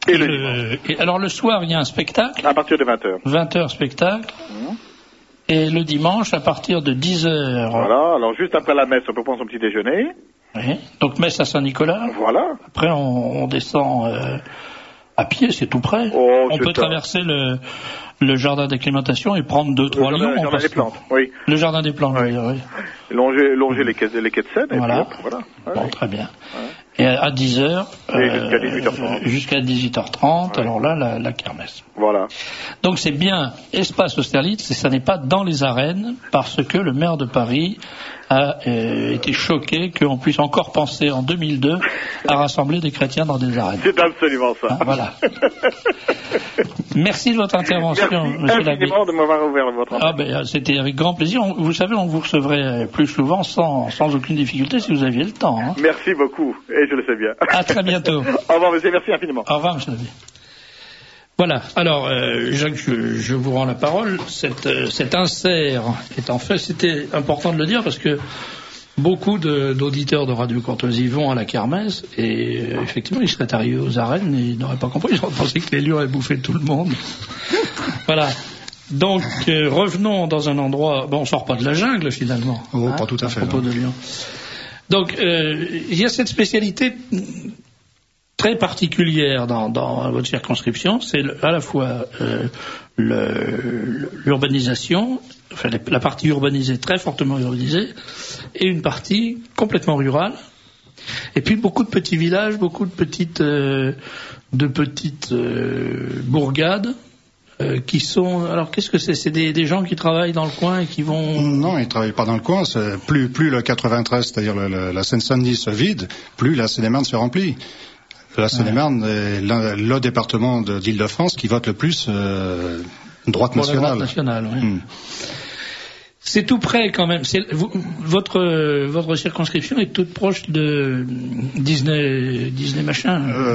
Et le dimanche. Alors le soir, il y a un spectacle. À partir de 20h. 20h spectacle. Et le dimanche, à partir de 10h. Voilà, alors juste après la messe, on peut prendre son petit déjeuner. Oui. Donc messe à Saint-Nicolas. Voilà. Après, on descend à pied, c'est tout près. Oh, on peut traverser le jardin d'acclimatation et prendre 2-3 lions. Le jardin des plantes, oui. Le jardin des plantes, oui. Longer les quais de Seine, voilà. Et puis hop, voilà. Bon, très bien. Ouais. Et à 10h. Jusqu'à 18h30. Ouais. Alors là, la kermesse. Voilà. Donc c'est bien espace Austerlitz, et ça n'est pas dans les arènes, parce que le maire de Paris a été choqué qu'on puisse encore penser en 2002 à rassembler des chrétiens dans des arènes. C'est absolument ça. Voilà. Merci de votre intervention, Monsieur l'abbé. Merci de m'avoir ouvert votre intervention. C'était avec grand plaisir. Vous savez, on vous recevrait plus souvent sans aucune difficulté si vous aviez le temps. Hein. Merci beaucoup, et je le sais bien. À très bientôt. Au revoir, monsieur, merci infiniment. Au revoir, monsieur l'abbé. Voilà. Alors, Jacques, je vous rends la parole. Cet insert est en fait, c'était important de le dire parce que beaucoup d'auditeurs de Radio Courtoisie vont à la kermesse et effectivement, ils seraient arrivés aux arènes et ils n'auraient pas compris. Ils auraient pensé que les lions avaient bouffé tout le monde. Voilà. Donc, revenons dans un endroit. Bon, on sort pas de la jungle finalement. Oh, pas tout à fait. À propos de Lyon. Donc, il y a cette spécialité très particulière dans votre circonscription, c'est à la fois l'urbanisation, enfin la partie urbanisée, très fortement urbanisée, et une partie complètement rurale, et puis beaucoup de petits villages, beaucoup de petites bourgades, qui sont... Alors qu'est-ce que c'est? C'est des gens qui travaillent dans le coin et qui vont... Non, ils ne travaillent pas dans le coin. Plus le 93, c'est-à-dire la Seine-Saint-Denis se vide, plus la Seine-et-Marne se remplit. La Seine-et-Marne est le département d'Île-de-France qui vote le plus droite nationale. Droite nationale, oui. C'est tout près quand même. Votre circonscription est toute proche de Disney machin.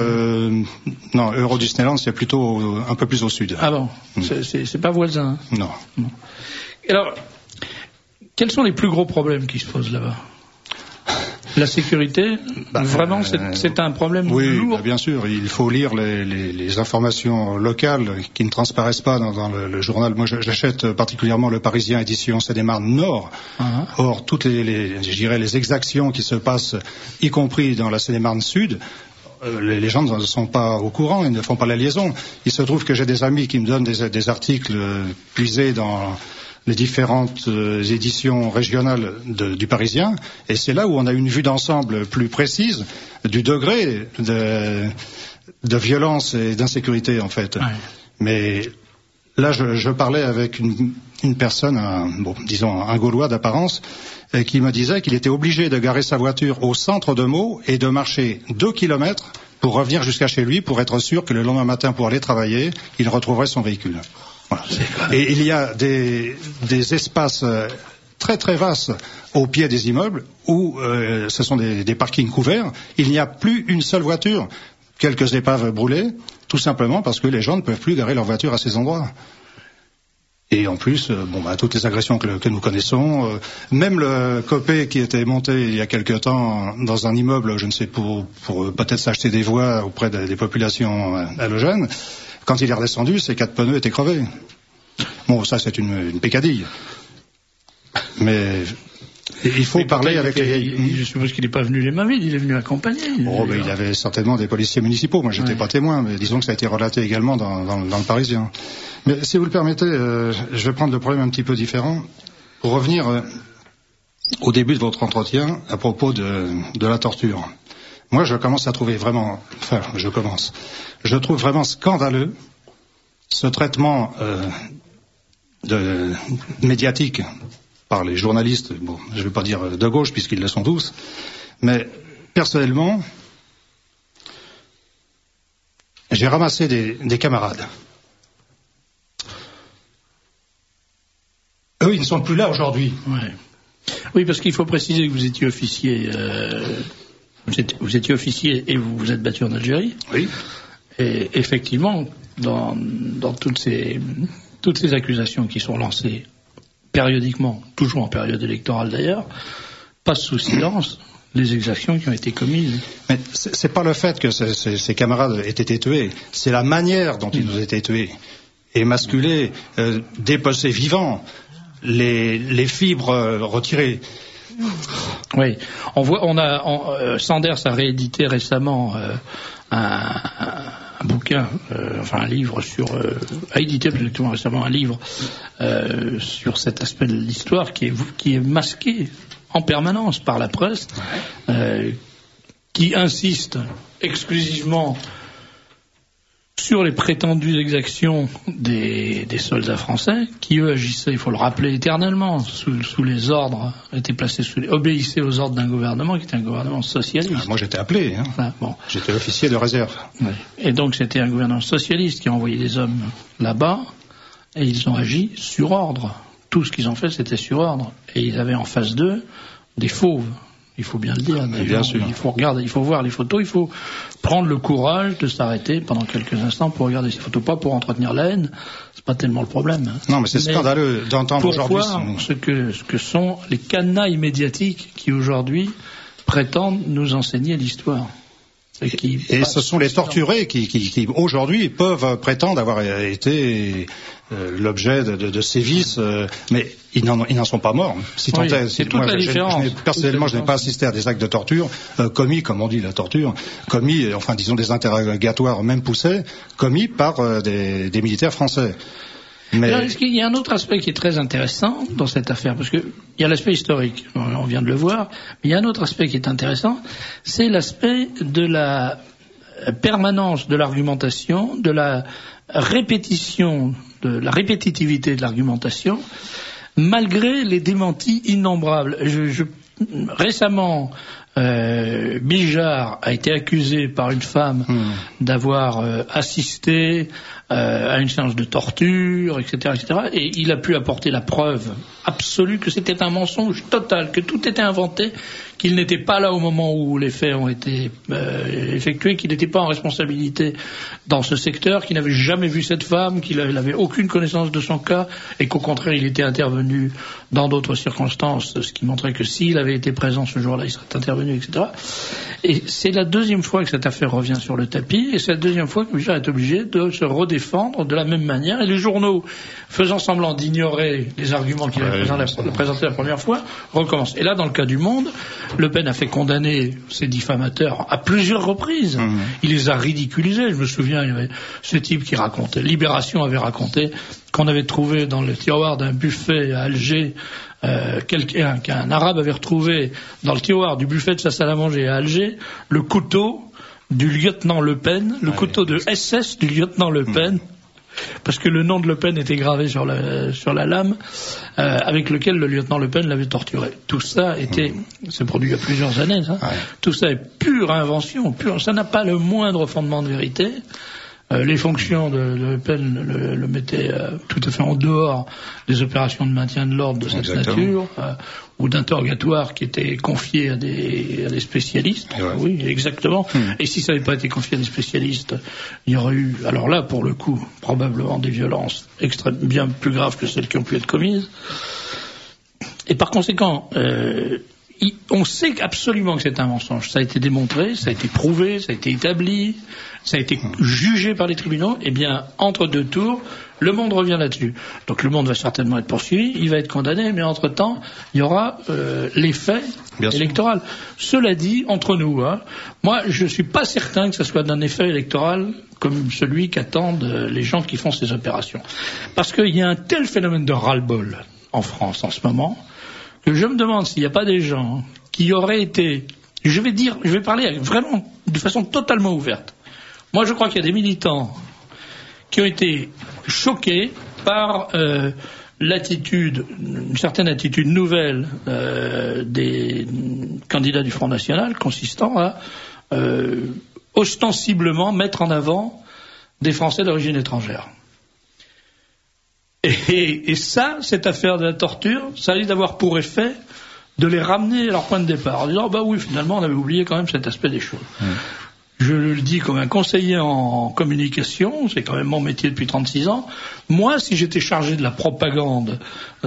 Non, Euro Disneyland, c'est plutôt un peu plus au sud. Ah bon, c'est pas voisin. Non. Alors, quels sont les plus gros problèmes qui se posent là-bas? La sécurité, vraiment, c'est un problème lourd. Oui, bien sûr. Il faut lire les informations locales qui ne transparaissent pas dans le journal. Moi, j'achète particulièrement le Parisien édition Seine-et-Marne Nord. Or, toutes les exactions qui se passent, y compris dans la Seine-et-Marne Sud, les gens ne sont pas au courant, ils ne font pas la liaison. Il se trouve que j'ai des amis qui me donnent des articles puisés dans les différentes éditions régionales du Parisien, et c'est là où on a une vue d'ensemble plus précise du degré de violence et d'insécurité, en fait. Ouais. Mais là, je parlais avec une personne, un Gaulois d'apparence, qui me disait qu'il était obligé de garer sa voiture au centre de Meaux et de marcher 2 kilomètres pour revenir jusqu'à chez lui, pour être sûr que le lendemain matin, pour aller travailler, il retrouverait son véhicule. Voilà. Et il y a des espaces très très vastes au pied des immeubles où ce sont des parkings couverts. Il n'y a plus une seule voiture. Quelques épaves brûlées, tout simplement parce que les gens ne peuvent plus garer leur voiture à ces endroits. Et en plus, toutes les agressions que nous connaissons, même le Copé qui était monté il y a quelque temps dans un immeuble, je ne sais, pour peut-être s'acheter des voies auprès des populations halogènes, quand il est redescendu, ses 4 pneus étaient crevés. Bon, ça c'est une pécadille. Mais il faut parler avec les... Je suppose qu'il n'est pas venu les mains vides, il est venu accompagner. Il avait certainement des policiers municipaux. Moi, j'étais pas témoin, mais disons que ça a été relaté également dans le Parisien. Mais si vous le permettez, je vais prendre le problème un petit peu différent. Pour revenir au début de votre entretien à propos de la torture. Moi, je commence à trouver vraiment... Je trouve vraiment scandaleux ce traitement médiatique par les journalistes, je ne vais pas dire de gauche puisqu'ils le sont tous, mais personnellement, j'ai ramassé des camarades. Eux, ils ne sont plus là aujourd'hui. Ouais. Oui, parce qu'il faut préciser que vous étiez officier... Vous étiez officier et vous vous êtes battu en Algérie. Oui. Et effectivement, dans toutes ces accusations qui sont lancées périodiquement, toujours en période électorale d'ailleurs, passent sous silence les exactions qui ont été commises. Mais c'est pas le fait que ces camarades aient été tués, c'est la manière dont ils ont été tués. Émasculés, déposés vivants, les fibres retirées. Oui, Sanders a réédité récemment un bouquin, un livre a édité exactement récemment un livre sur cet aspect de l'histoire qui est masqué en permanence par la presse, qui insiste exclusivement sur les prétendues exactions des soldats français, qui eux agissaient, il faut le rappeler éternellement, sous les ordres, obéissaient aux ordres d'un gouvernement qui était un gouvernement socialiste. Moi j'étais appelé, J'étais officier de réserve. Oui. Et donc c'était un gouvernement socialiste qui a envoyé des hommes là-bas, et ils ont agi sur ordre. Tout ce qu'ils ont fait, c'était sur ordre. Et ils avaient en face d'eux des fauves. Il faut bien le dire. Bien sûr. Il faut voir les photos, il faut prendre le courage de s'arrêter pendant quelques instants pour regarder ces photos, pas pour entretenir la haine, c'est pas tellement le problème. Non, mais c'est scandaleux d'entendre aujourd'hui. Pour voir ce que sont les canailles médiatiques qui aujourd'hui prétendent nous enseigner l'histoire. Et ce sont les torturés qui aujourd'hui peuvent prétendre avoir été l'objet de sévices, mais ils n'en sont pas morts. C'est toute la différence. Personnellement, je n'ai pas assisté à des actes de torture commis, comme on dit la torture, commis, disons des interrogatoires même poussés, commis par des militaires français. Mais... Alors, il y a un autre aspect qui est très intéressant dans cette affaire, parce que il y a l'aspect historique, on vient de le voir, mais il y a un autre aspect qui est intéressant, c'est l'aspect de la permanence de l'argumentation, de la répétition, de la répétitivité de l'argumentation, malgré les démentis innombrables. Récemment, Bijard a été accusé par une femme d'avoir assisté à une séance de torture, etc., et il a pu apporter la preuve absolue que c'était un mensonge total, que tout était inventé, qu'il n'était pas là au moment où les faits ont été effectués, qu'il n'était pas en responsabilité dans ce secteur, qu'il n'avait jamais vu cette femme, qu'il n'avait aucune connaissance de son cas, et qu'au contraire il était intervenu dans d'autres circonstances, ce qui montrait que s'il avait été présent ce jour-là, il serait intervenu, etc. Et c'est la deuxième fois que cette affaire revient sur le tapis, et c'est la deuxième fois que Bijard est obligé de se redéfendre de la même manière, et les journaux, faisant semblant d'ignorer les arguments qu'il avait présentés la première fois, recommencent. Et là, dans le cas du Monde, Le Pen a fait condamner ces diffamateurs à plusieurs reprises. Il les a ridiculisés. Je me souviens, il y avait ce type qui racontait, Libération avait raconté qu'on avait trouvé dans le tiroir d'un buffet à Alger, qu'un arabe avait retrouvé dans le tiroir du buffet de sa salle à manger à Alger, le couteau du lieutenant Le Pen, le couteau de SS du lieutenant Le Pen, parce que le nom de Le Pen était gravé sur la lame, avec lequel le lieutenant Le Pen l'avait torturé. Tout ça c'est produit il y a plusieurs années, ça. Tout ça est pure invention, ça n'a pas le moindre fondement de vérité. Les fonctions de Le Pen le mettaient tout à fait en dehors des opérations de maintien de l'ordre de cette nature, ou d'interrogatoire qui étaient confiés à des spécialistes. Oui, exactement. Et si ça n'avait pas été confié à des spécialistes, il y aurait eu, alors là, pour le coup, probablement des violences bien plus graves que celles qui ont pu être commises. Et par conséquent, on sait absolument que c'est un mensonge. Ça a été démontré, ça a été prouvé, ça a été établi, ça a été jugé par les tribunaux. Eh bien, entre deux tours, Le Monde revient là-dessus. Donc Le Monde va certainement être poursuivi, il va être condamné, mais entre-temps, il y aura l'effet électoral. Cela dit, entre nous, moi, je suis pas certain que ce soit d'un effet électoral comme celui qu'attendent les gens qui font ces opérations. Parce qu'il y a un tel phénomène de ras-le-bol en France en ce moment, que je me demande s'il n'y a pas des gens qui auraient été, je vais parler vraiment de façon totalement ouverte. Moi, je crois qu'il y a des militants qui ont été choqués par une certaine attitude nouvelle des candidats du Front National, consistant à ostensiblement mettre en avant des Français d'origine étrangère. Et ça, cette affaire de la torture, ça risque d'avoir pour effet de les ramener à leur point de départ, en disant oui, finalement, on avait oublié quand même cet aspect des choses. je le dis comme un conseiller en communication, c'est quand même mon métier depuis 36 ans. Moi, si j'étais chargé de la propagande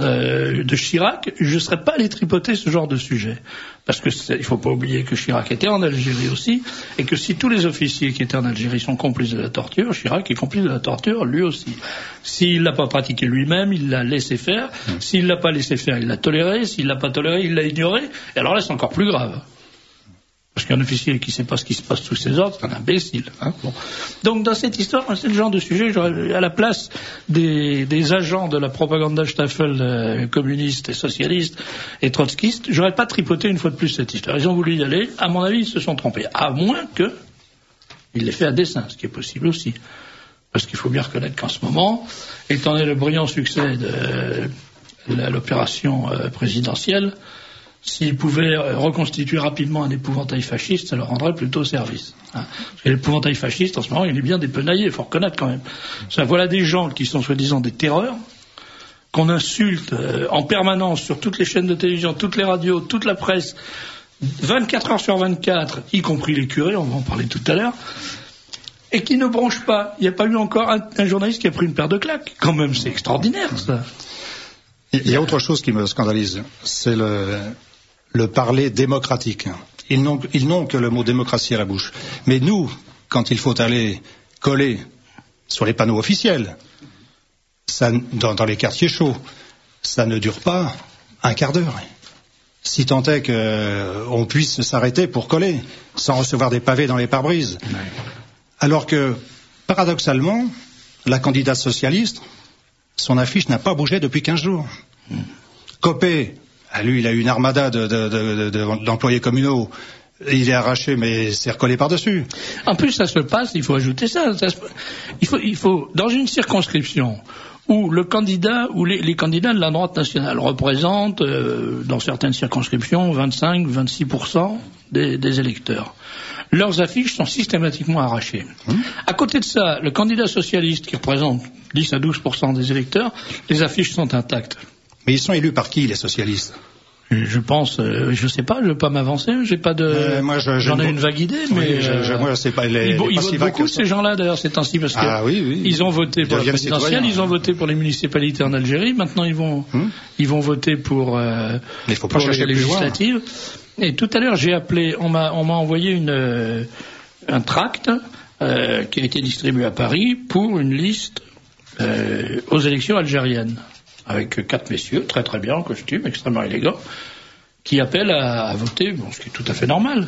de Chirac, je ne serais pas allé tripoter ce genre de sujet. Parce que il faut pas oublier que Chirac était en Algérie aussi, et que si tous les officiers qui étaient en Algérie sont complices de la torture, Chirac est complice de la torture lui aussi. S'il l'a pas pratiqué lui-même, il l'a laissé faire. S'il l'a pas laissé faire, il l'a toléré. S'il l'a pas toléré, il l'a ignoré. Et alors là, c'est encore plus grave. Parce qu'un officier qui ne sait pas ce qui se passe sous ses ordres, c'est un imbécile. Hein. Bon. Donc dans cette histoire, c'est le genre de sujet, à la place des agents de la propagandestaffel communiste et socialiste et trotskiste, j'aurais pas tripoté une fois de plus cette histoire. Ils ont voulu y aller, à mon avis, ils se sont trompés. À moins que il l'ait fait à dessein, ce qui est possible aussi. Parce qu'il faut bien reconnaître qu'en ce moment, étant donné le brillant succès de l'opération présidentielle, s'ils pouvaient reconstituer rapidement un épouvantail fasciste, ça leur rendrait plutôt service. Hein. Parce que l'épouvantail fasciste, en ce moment, il est bien dépenaillé, il faut reconnaître quand même. Ça, voilà des gens qui sont soi-disant des terreurs, qu'on insulte en permanence sur toutes les chaînes de télévision, toutes les radios, toute la presse, 24 heures sur 24, y compris les curés, on va en parler tout à l'heure, et qui ne bronchent pas. Il n'y a pas eu encore un journaliste qui a pris une paire de claques. Quand même, c'est extraordinaire, ça. Il y a autre chose qui me scandalise, c'est le parler démocratique. Ils n'ont que le mot démocratie à la bouche. Mais nous, quand il faut aller coller sur les panneaux officiels, ça, dans les quartiers chauds, ça ne dure pas un quart d'heure. Si tant est qu'on puisse s'arrêter pour coller, sans recevoir des pavés dans les pare-brises. Alors que, paradoxalement, la candidate socialiste, son affiche n'a pas bougé depuis 15 jours. Copé, lui, il a eu une armada d'employés communaux. Il est arraché, mais c'est recollé par-dessus. En plus, ça se passe, il faut ajouter ça. Il faut, dans une circonscription où le candidat ou les candidats de la droite nationale représentent, dans certaines circonscriptions, 25-26% des électeurs. Leurs affiches sont systématiquement arrachées. À côté de ça, le candidat socialiste, qui représente 10 à 12% des électeurs, les affiches sont intactes. Mais ils sont élus par qui, les socialistes ? Je pense, je sais pas, je veux pas m'avancer, j'ai pas de, j'en ai une vague idée, mais moi, c'est pas les ils votent beaucoup ces gens-là d'ailleurs ces temps-ci parce que ils ont voté pour la présidentielle, ils ont voté pour les municipalités en Algérie, maintenant ils vont voter pour les législatives. Et tout à l'heure j'ai appelé, on m'a envoyé un tract qui a été distribué à Paris pour une liste aux élections algériennes. Avec 4 messieurs, très très bien, en costume, extrêmement élégant, qui appellent à voter, bon, ce qui est tout à fait normal.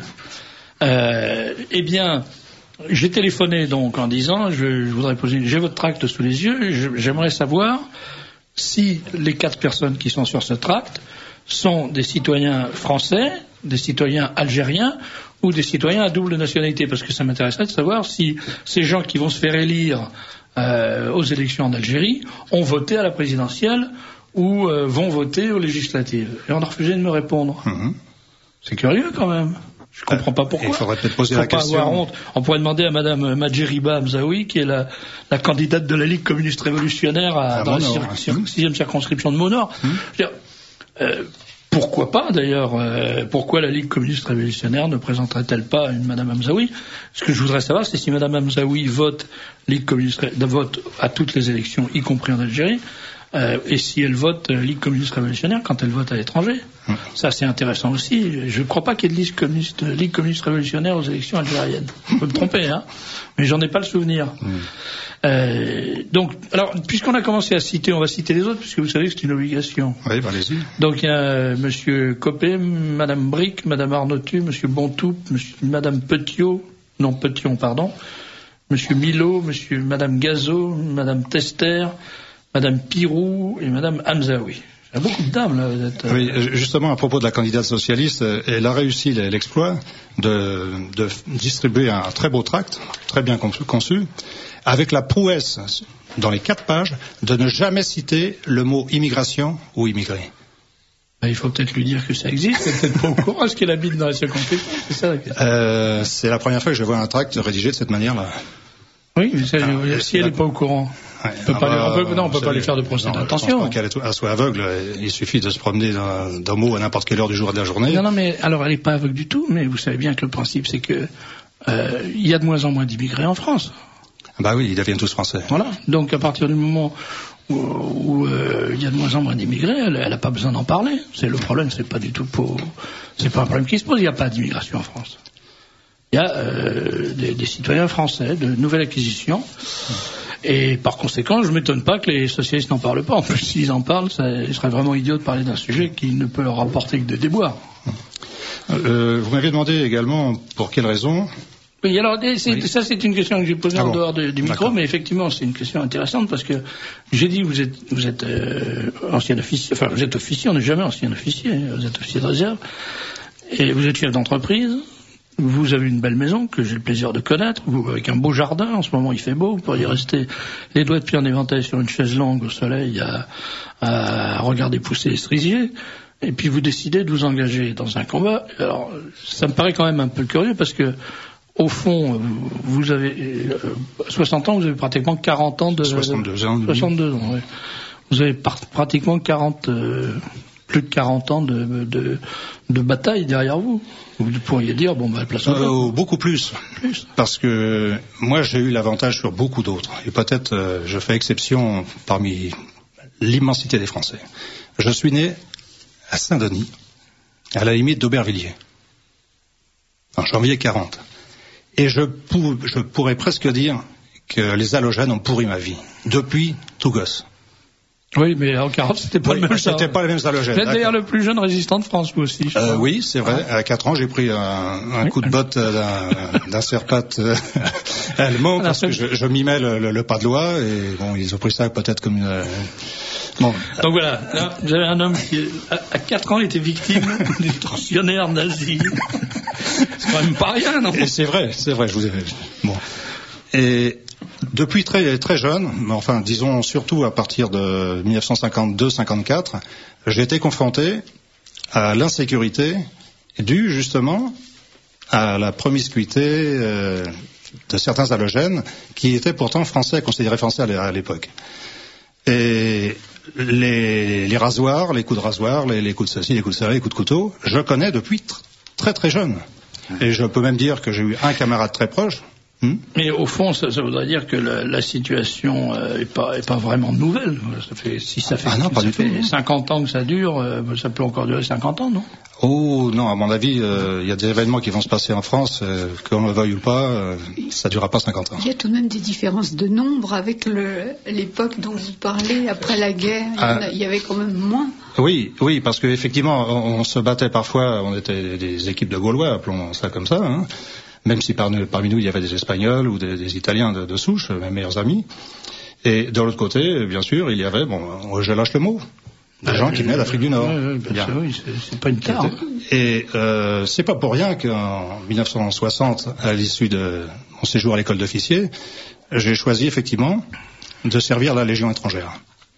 Eh bien, j'ai téléphoné donc en disant, je voudrais poser, j'ai votre tract sous les yeux, j'aimerais savoir si les 4 personnes qui sont sur ce tract sont des citoyens français, des citoyens algériens ou des citoyens à double nationalité, parce que ça m'intéresserait de savoir si ces gens qui vont se faire élire aux élections en Algérie ont voté à la présidentielle ou vont voter aux législatives. Et on a refusé de me répondre. C'est curieux quand même. Je comprends pas pourquoi. Il faudrait peut-être poser la question. Avoir honte. On pourrait demander à madame Madjeriba Hamzaoui, qui est la candidate de la Ligue communiste révolutionnaire dans la 6e circonscription de Meaux-Nord. Pourquoi pas d'ailleurs pourquoi la Ligue communiste révolutionnaire ne présenterait-elle pas une madame Hamzaoui? Ce que je voudrais savoir, c'est si madame Hamzaoui vote à toutes les élections, y compris en Algérie, et si elle vote Ligue communiste révolutionnaire quand elle vote à l'étranger. Ça, c'est intéressant aussi. Je ne crois pas qu'il y ait de Ligue communiste révolutionnaire aux élections algériennes. Je peux me tromper, hein, mais j'en ai pas le souvenir. Donc, alors, puisqu'on a commencé à citer, on va citer les autres, puisque vous savez que c'est une obligation. Oui, allez-y. Donc, il y a monsieur Copé, madame Bric, madame Arnotu, monsieur Bontou, madame Petiot, monsieur Milo, madame Gazo, madame Tester, madame Pirou et madame Hamzaoui. Il y a beaucoup de dames, là. Oui, justement, à propos de la candidate socialiste, elle a réussi l'exploit de distribuer un très beau tract, très bien conçu, avec la prouesse, dans les 4 pages, de ne jamais citer le mot immigration ou immigré. Il faut peut-être lui dire que ça existe, elle n'est peut-être pas au courant, est-ce qu'elle habite dans la circonscription, c'est ça la question. C'est la première fois que je vois un tract rédigé de cette manière-là. Oui, mais si elle n'est pas au courant, on ne peut pas lui faire de procès d'intention. Je pense pas qu'elle soit aveugle, il suffit de se promener dans Meaux à n'importe quelle heure du jour et de la journée. Non, mais alors elle n'est pas aveugle du tout, mais vous savez bien que le principe c'est que il y a de moins en moins d'immigrés en France. Bah oui, ils deviennent tous français. Voilà. Donc à partir du moment où il y a de moins en moins d'immigrés, elle n'a pas besoin d'en parler. Le problème, c'est pas du tout c'est pas un problème qui se pose. Il n'y a pas d'immigration en France. Il y a des citoyens français de nouvelle acquisition. Et par conséquent, je ne m'étonne pas que les socialistes n'en parlent pas. En plus, s'ils en parlent, il serait vraiment idiot de parler d'un sujet qui ne peut leur rapporter que des déboires. Vous m'avez demandé également pour quelles raisons. Oui, alors ça c'est une question que j'ai posée en dehors du micro, d'accord. Mais effectivement c'est une question intéressante parce que j'ai dit vous êtes ancien officier, enfin vous êtes officier, on n'est jamais ancien officier, vous êtes officier de réserve, et vous êtes chef d'entreprise, vous avez une belle maison que j'ai le plaisir de connaître, vous avec un beau jardin, en ce moment il fait beau, vous pourriez rester les doigts de pied en éventail sur une chaise longue au soleil à regarder pousser les cerisiers. Et puis vous décidez de vous engager dans un combat. Alors ça me paraît quand même un peu curieux parce que au fond, vous avez 60 ans, vous avez pratiquement 40 ans de... 62 ans. 62 ans, oui. Vous avez pratiquement plus de 40 ans de bataille derrière vous. Vous pourriez dire, place beaucoup plus. Parce que moi, j'ai eu l'avantage sur beaucoup d'autres. Et peut-être, je fais exception parmi l'immensité des Français. Je suis né à Saint-Denis, à la limite d'Aubervilliers, en janvier 40. Et je pourrais presque dire que les halogènes ont pourri ma vie, depuis tout gosse. Oui, mais en 40, c'était pas le même genre. C'était pas les mêmes halogènes. Vous êtes d'ailleurs le plus jeune résistant de France, vous aussi. Oui, c'est vrai. À 4 ans, j'ai pris un coup de botte d'un serpate allemand parce que je mimais le pas de loi et ils ont pris ça peut-être comme une... Bon. Donc voilà, là, vous avez un homme qui, à 4 ans, était victime du tortionnaire nazi. C'est quand même pas rien, non? Et c'est vrai, je vous ai... Bon. Et depuis très, très jeune, mais enfin, disons surtout à partir de 1952-54, j'ai été confronté à l'insécurité due justement à la promiscuité de certains halogènes qui étaient pourtant français, considérés français à l'époque. Et les rasoirs, les coups de rasoir, les coups de ceci, les coups de cela, les coups de couteau, je connais depuis très très jeune. Et je peux même dire que j'ai eu un camarade très proche. Mais au fond, ça voudrait dire que la situation est pas vraiment nouvelle. Ça fait 50 ans que ça dure, ça peut encore durer 50 ans, non? Oh non, à mon avis, il y a des événements qui vont se passer en France, qu'on le veuille ou pas, ça durera pas 50 ans. Il y a tout de même des différences de nombre avec l'époque dont vous parlez, après la guerre, il y avait quand même moins. Oui, parce qu'effectivement, on se battait parfois, on était des équipes de Gaulois, appelons ça comme ça, hein. Même si parmi nous il y avait des Espagnols ou des Italiens de souche, mes meilleurs amis. Et de l'autre côté, bien sûr, il y avait, je lâche le mot, des gens qui venaient d'Afrique du Nord. Oui, c'est pas une tare. Et c'est pas pour rien qu'en 1960, à l'issue de mon séjour à l'école d'officier, j'ai choisi effectivement de servir la Légion étrangère.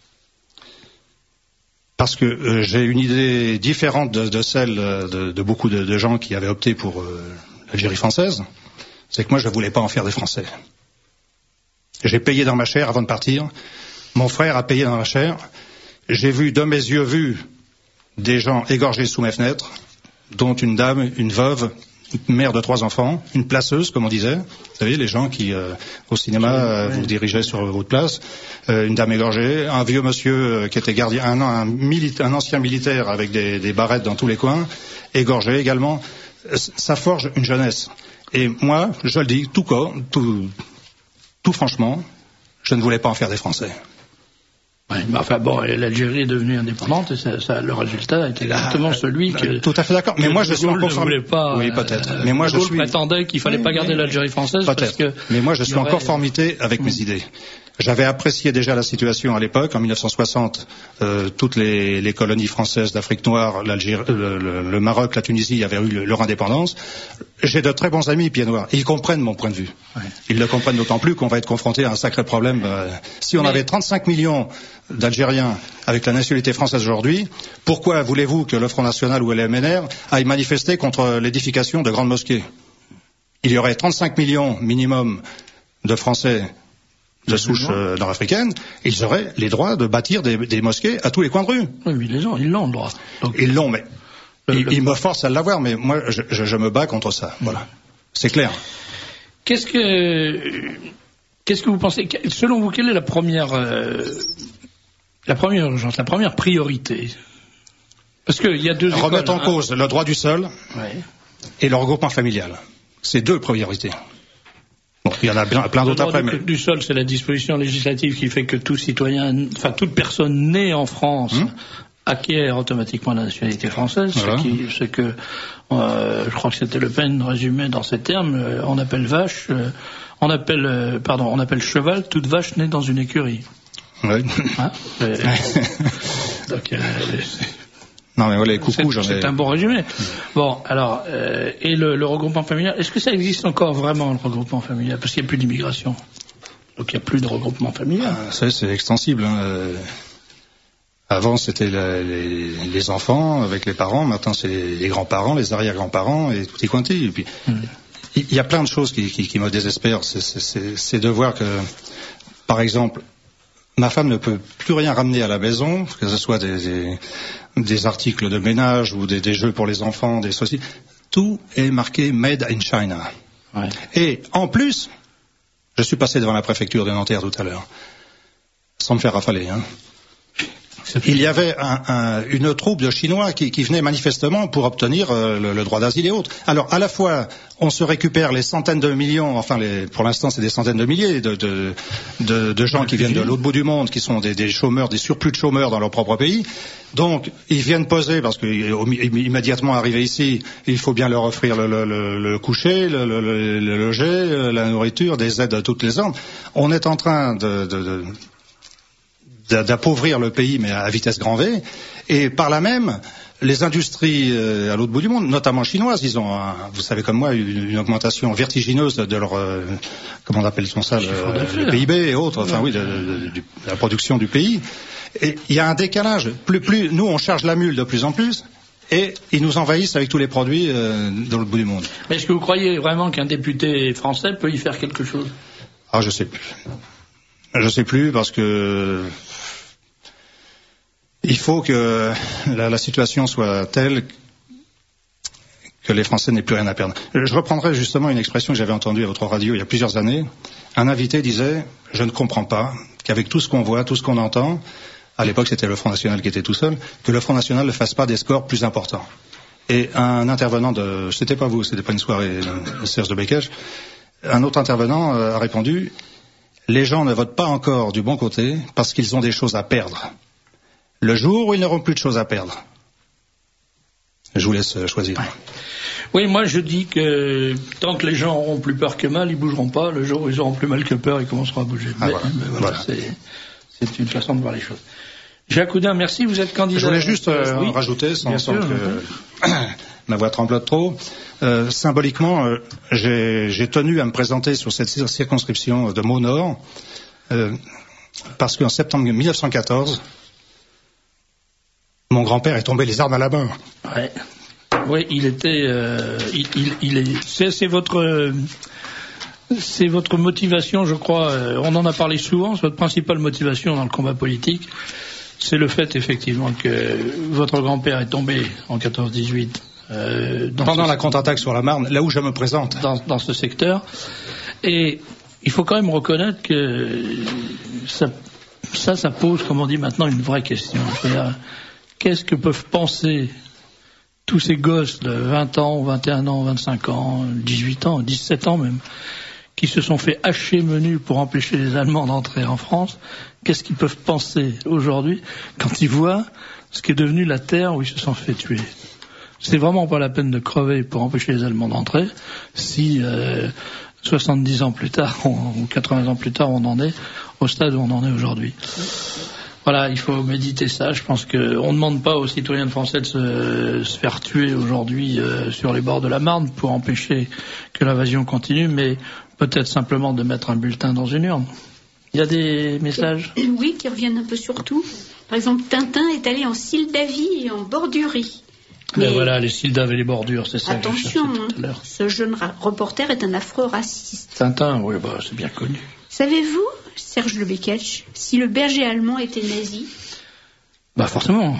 Parce que j'ai une idée différente de celle de beaucoup de gens qui avaient opté pour l'Algérie française, c'est que moi je ne voulais pas en faire des Français. J'ai payé dans ma chair avant de partir, mon frère a payé dans ma chair, j'ai vu de mes yeux des gens égorgés sous mes fenêtres, dont une dame, une veuve, une mère de 3 enfants, une placeuse comme on disait, vous savez les gens qui au cinéma vous dirigeaient sur votre place, une dame égorgée, un vieux monsieur qui était gardien, un ancien militaire avec des barrettes dans tous les coins, égorgé également. Ça forge une jeunesse. Et moi, je le dis, tout franchement, je ne voulais pas en faire des Français. Oui, mais enfin l'Algérie est devenue indépendante et le résultat était exactement celui que... Tout à fait d'accord. Mais moi, je suis en conformité. Oui, peut-être. Mais moi, je prétendais qu'il fallait pas garder l'Algérie française parce que... Mais moi, je suis en conformité avec mes idées. J'avais apprécié déjà la situation à l'époque, en 1960, toutes les colonies françaises d'Afrique noire, l'Algérie, le Maroc, la Tunisie avaient eu leur indépendance. J'ai de très bons amis pieds noirs. Ils comprennent mon point de vue. Ouais. Ils le comprennent d'autant plus qu'on va être confronté à un sacré problème. Si on avait 35 millions d'Algériens avec la nationalité française aujourd'hui, pourquoi voulez-vous que le Front National ou le MNR aillent manifester contre l'édification de grandes mosquées? Il y aurait 35 millions minimum de Français de souche nord-africaine, ils auraient les droits de bâtir des mosquées à tous les coins de rue. Oui, mais ils l'ont le droit. Donc, ils l'ont, mais ils me forcent à l'avoir, mais moi, je me bats contre ça. Voilà. C'est clair. Qu'est-ce que vous pensez, selon vous, quelle est la première urgence, la première priorité? Parce qu'il y a deux écoles. Remettre en cause le droit du sol et le regroupement familial. C'est deux priorités. Bon, il y en a plein d'autres après. Le droit du sol, c'est la disposition législative qui fait que tout citoyen, enfin toute personne née en France acquiert automatiquement la nationalité française, voilà. Ce que je crois que c'était Le Pen résumé dans ces termes. On appelle vache, on appelle cheval toute vache née dans une écurie. Oui. Hein donc, non mais voilà, les coucous, c'est un bon résumé. Bon, alors, et le regroupement familial, est-ce que ça existe encore vraiment, le regroupement familial? Parce qu'il n'y a plus d'immigration. Donc il n'y a plus de regroupement familial. Ça, c'est extensible. Hein. Avant, c'était les enfants avec les parents. Maintenant, c'est les grands-parents, les arrière-grands-parents et tout y quanti. Et puis, il y a plein de choses qui me désespèrent. C'est de voir que, par exemple, ma femme ne peut plus rien ramener à la maison, que ce soit des articles de ménage ou des jeux pour les enfants, des ceci. Tout est marqué Made in China. Ouais. Et en plus, je suis passé devant la préfecture de Nanterre tout à l'heure, sans me faire rafaler. Hein. Il y avait une troupe de Chinois qui venaient manifestement pour obtenir le droit d'asile et autres. Alors, à la fois, on se récupère les centaines de millions, enfin, pour l'instant, c'est des centaines de milliers de gens qui viennent de l'autre bout du monde, qui sont des chômeurs, des surplus de chômeurs dans leur propre pays. Donc, ils viennent poser, parce qu'immédiatement arrivés ici, il faut bien leur offrir le coucher, le loger, la nourriture, des aides de toutes les ordres. On est en train d'appauvrir le pays, mais à vitesse grand V, et par là même, les industries à l'autre bout du monde, notamment chinoises, ils ont, vous savez comme moi, une augmentation vertigineuse de leur, comment on appelle ça, le PIB et autres, enfin oui, de la production du pays. Et il y a un décalage. Plus nous, on charge la mule de plus en plus, et ils nous envahissent avec tous les produits dans l'autre bout du monde. Mais est-ce que vous croyez vraiment qu'un député français peut y faire quelque chose? Ah, je sais plus. Je sais plus parce que il faut que la situation soit telle que les Français n'aient plus rien à perdre. Je reprendrai justement une expression que j'avais entendue à votre radio il y a plusieurs années. Un invité disait « Je ne comprends pas qu'avec tout ce qu'on voit, tout ce qu'on entend, à l'époque c'était le Front National qui était tout seul, que le Front National ne fasse pas des scores plus importants. » Et un intervenant c'était pas vous, c'était pas une soirée de Serge de Béketch, un autre intervenant a répondu « Les gens ne votent pas encore du bon côté parce qu'ils ont des choses à perdre. Le jour où ils n'auront plus de choses à perdre. » Je vous laisse choisir. Oui, moi je dis que tant que les gens auront plus peur que mal, ils bougeront pas. Le jour où ils auront plus mal que peur, ils commenceront à bouger. Ah, voilà. C'est une façon de voir les choses. Jacques Oudin, merci, vous êtes candidat. Je voulais juste rajouter, sans que ma voix tremblote trop. Symboliquement, j'ai tenu à me présenter sur cette circonscription de Meaux-Nord, parce qu'en septembre 1914, mon grand-père est tombé les armes à la main. Ouais. Oui, il était. C'est votre motivation, je crois. On en a parlé souvent. C'est votre principale motivation dans le combat politique. C'est le fait, effectivement, que votre grand-père est tombé en 14-18. Pendant la contre-attaque sur la Marne, là où je me présente. Dans ce secteur. Et il faut quand même reconnaître que ça pose, comme on dit maintenant, une vraie question. C'est-à-dire, qu'est-ce que peuvent penser tous ces gosses de 20 ans, 21 ans, 25 ans, 18 ans, 17 ans même, qui se sont fait hacher menu pour empêcher les Allemands d'entrer en France? Qu'est-ce qu'ils peuvent penser aujourd'hui quand ils voient ce qui est devenu la terre où ils se sont fait tuer? C'est vraiment pas la peine de crever pour empêcher les Allemands d'entrer si 70 ans plus tard ou 80 ans plus tard on en est au stade où on en est aujourd'hui. Voilà, il faut méditer ça. Je pense qu'on ne demande pas aux citoyens français de se faire tuer aujourd'hui sur les bords de la Marne pour empêcher que l'invasion continue, mais peut-être simplement de mettre un bulletin dans une urne. Il y a des messages? Oui, qui reviennent un peu sur tout. Par exemple, Tintin est allé en Sildavie et en Bordurie. Mais voilà, les Sildaves et les bordures, c'est ça. Attention, que tout à l'heure. Ce jeune reporter est un affreux raciste. Tintin, oui, c'est bien connu. Savez-vous, Serge de Béketch, si le berger allemand était nazi? Bah forcément.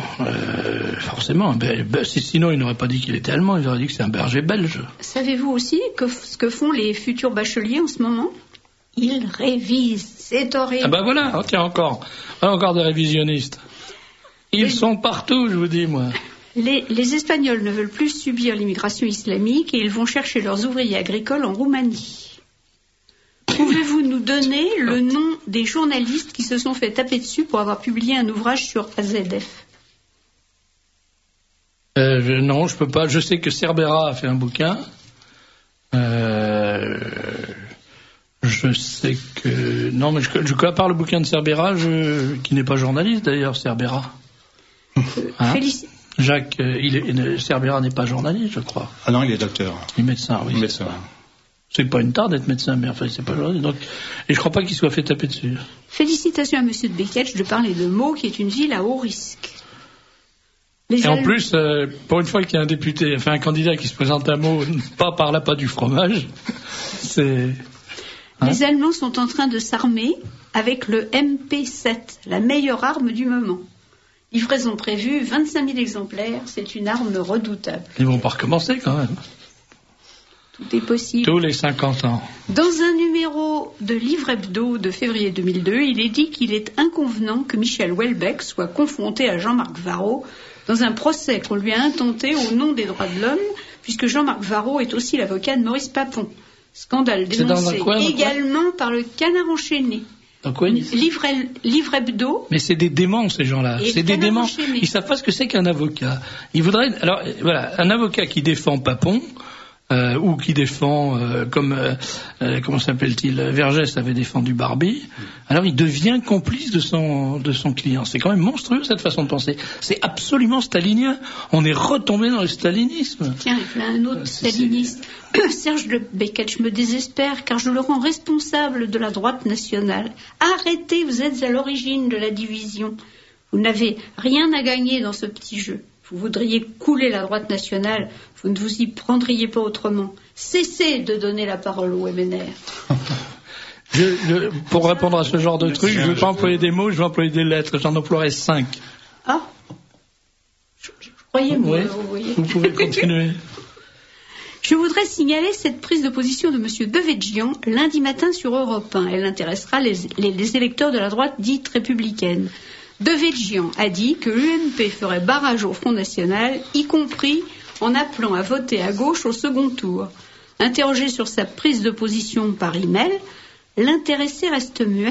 Sinon, il n'aurait pas dit qu'il était allemand, il aurait dit que c'est un berger belge. Savez-vous aussi ce que font les futurs bacheliers en ce moment ? Ils révisent, c'est horrible. Ah bah voilà, tiens encore des révisionnistes. Ils sont partout, je vous dis, moi. Les Espagnols ne veulent plus subir l'immigration islamique et ils vont chercher leurs ouvriers agricoles en Roumanie. Pouvez-vous nous donner le nom des journalistes qui se sont fait taper dessus pour avoir publié un ouvrage sur AZF ? Non, je peux pas. Je sais que Cerbera a fait un bouquin. Je sais que... Non, mais à part le bouquin de Cerbera, qui n'est pas journaliste d'ailleurs, Cerbera. Jacques, Cerbera n'est pas journaliste, je crois. Ah non, il est docteur. Il est médecin, oui. Médecin. C'est pas une tare d'être médecin, mais enfin, c'est pas journaliste. Donc, et je crois pas qu'il soit fait taper dessus. Félicitations à Monsieur de Béketch de parler de Meaux, qui est une ville à haut risque. En plus, pour une fois qu'il y a un député, enfin un candidat qui se présente à Meaux, pas par l'appât du fromage, c'est... Les Allemands sont en train de s'armer avec le MP7, la meilleure arme du moment. Livraison prévue, 25 000 exemplaires, c'est une arme redoutable. Ils vont pas recommencer quand même. Tout est possible. Tous les 50 ans. Dans un numéro de Livre Hebdo de février 2002, il est dit qu'il est inconvenant que Michel Houellebecq soit confronté à Jean-Marc Varro dans un procès qu'on lui a intenté au nom des droits de l'homme, puisque Jean-Marc Varro est aussi l'avocat de Maurice Papon. Scandale dénoncé également par le Canard enchaîné. Livre Hebdo. Mais c'est des déments, ces gens-là. C'est des déments. Ils savent pas ce que c'est qu'un avocat. Ils voudraient, alors, voilà, un avocat qui défend Papon, ou qui défend, comment s'appelle-t-il, Vergès avait défendu Barbie, alors il devient complice de son client. C'est quand même monstrueux, cette façon de penser. C'est absolument stalinien. On est retombé dans le stalinisme. Tiens, il y a un autre staliniste. Serge de Béketch, je me désespère car je le rends responsable de la droite nationale. Arrêtez, vous êtes à l'origine de la division. Vous n'avez rien à gagner dans ce petit jeu. Vous voudriez couler la droite nationale, vous ne vous y prendriez pas autrement. Cessez de donner la parole au MNR. Pour répondre à ce genre de truc, je ne vais pas employer des mots, je vais employer des lettres. J'en emploierai 5. Ah, je croyais moi. Oui, vous pouvez continuer. Je voudrais signaler cette prise de position de M. Devedjian lundi matin sur Europe 1. Elle intéressera les électeurs de la droite dite républicaine. Devedjian a dit que l'UMP ferait barrage au Front National, y compris en appelant à voter à gauche au second tour. Interrogé sur sa prise de position par email, l'intéressé reste muet.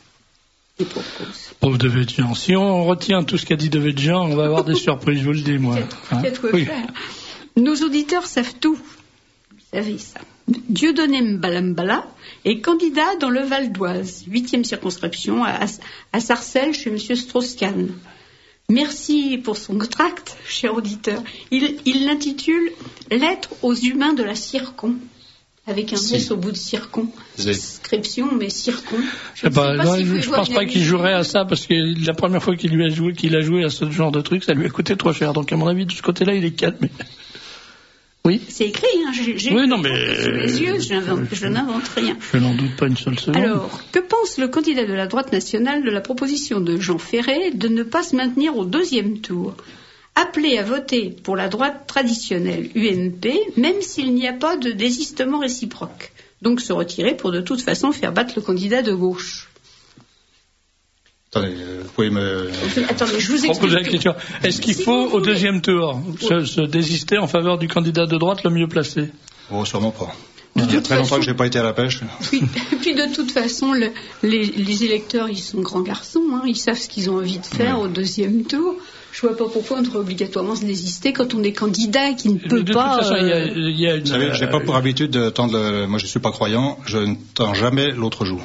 Pauvre Devedjian. Si on retient tout ce qu'a dit Devedjian, on va avoir des surprises, je vous le dis, moi. Faire. Nos auditeurs savent tout. Vous savez ça. Dieudonné Mbalambala est candidat dans le Val d'Oise, 8e circonscription, à Sarcelles, chez M. Strauss-Kahn. Merci pour son tract, cher auditeur. Il l'intitule « Lettre aux humains de la Circon », avec un S au bout de Circon. Inscription, mais Circon. Je pense pas qu'il jouerait à ça, parce que la première fois qu'il a joué à ce genre de truc, ça lui a coûté trop cher. Donc à mon avis, de ce côté-là, il est calme. Oui. C'est écrit, hein. J'ai oui, non, mais sous les yeux, je n'invente rien. Je n'en doute pas une seule seconde. Alors, que pense le candidat de la droite nationale de la proposition de Jean Ferré de ne pas se maintenir au deuxième tour, appelé à voter pour la droite traditionnelle UMP, même s'il n'y a pas de désistement réciproque, donc se retirer pour de toute façon faire battre le candidat de gauche? Attendez, vous pouvez me... Attendez, je vous explique. La question. Est-ce qu'il faut, au deuxième tour, se désister en faveur du candidat de droite le mieux placé? Oh, sûrement pas. Il y a très longtemps que je n'ai pas été à la pêche. Oui, et puis de toute façon, les électeurs, ils sont grands garçons, hein, ils savent ce qu'ils ont envie de faire au deuxième tour. Je vois pas pourquoi on devrait obligatoirement se désister quand on est candidat et qui ne peut pas... De toute façon, Vous savez, je n'ai pas pour habitude de tendre moi je ne suis pas croyant, je ne tends jamais l'autre joue.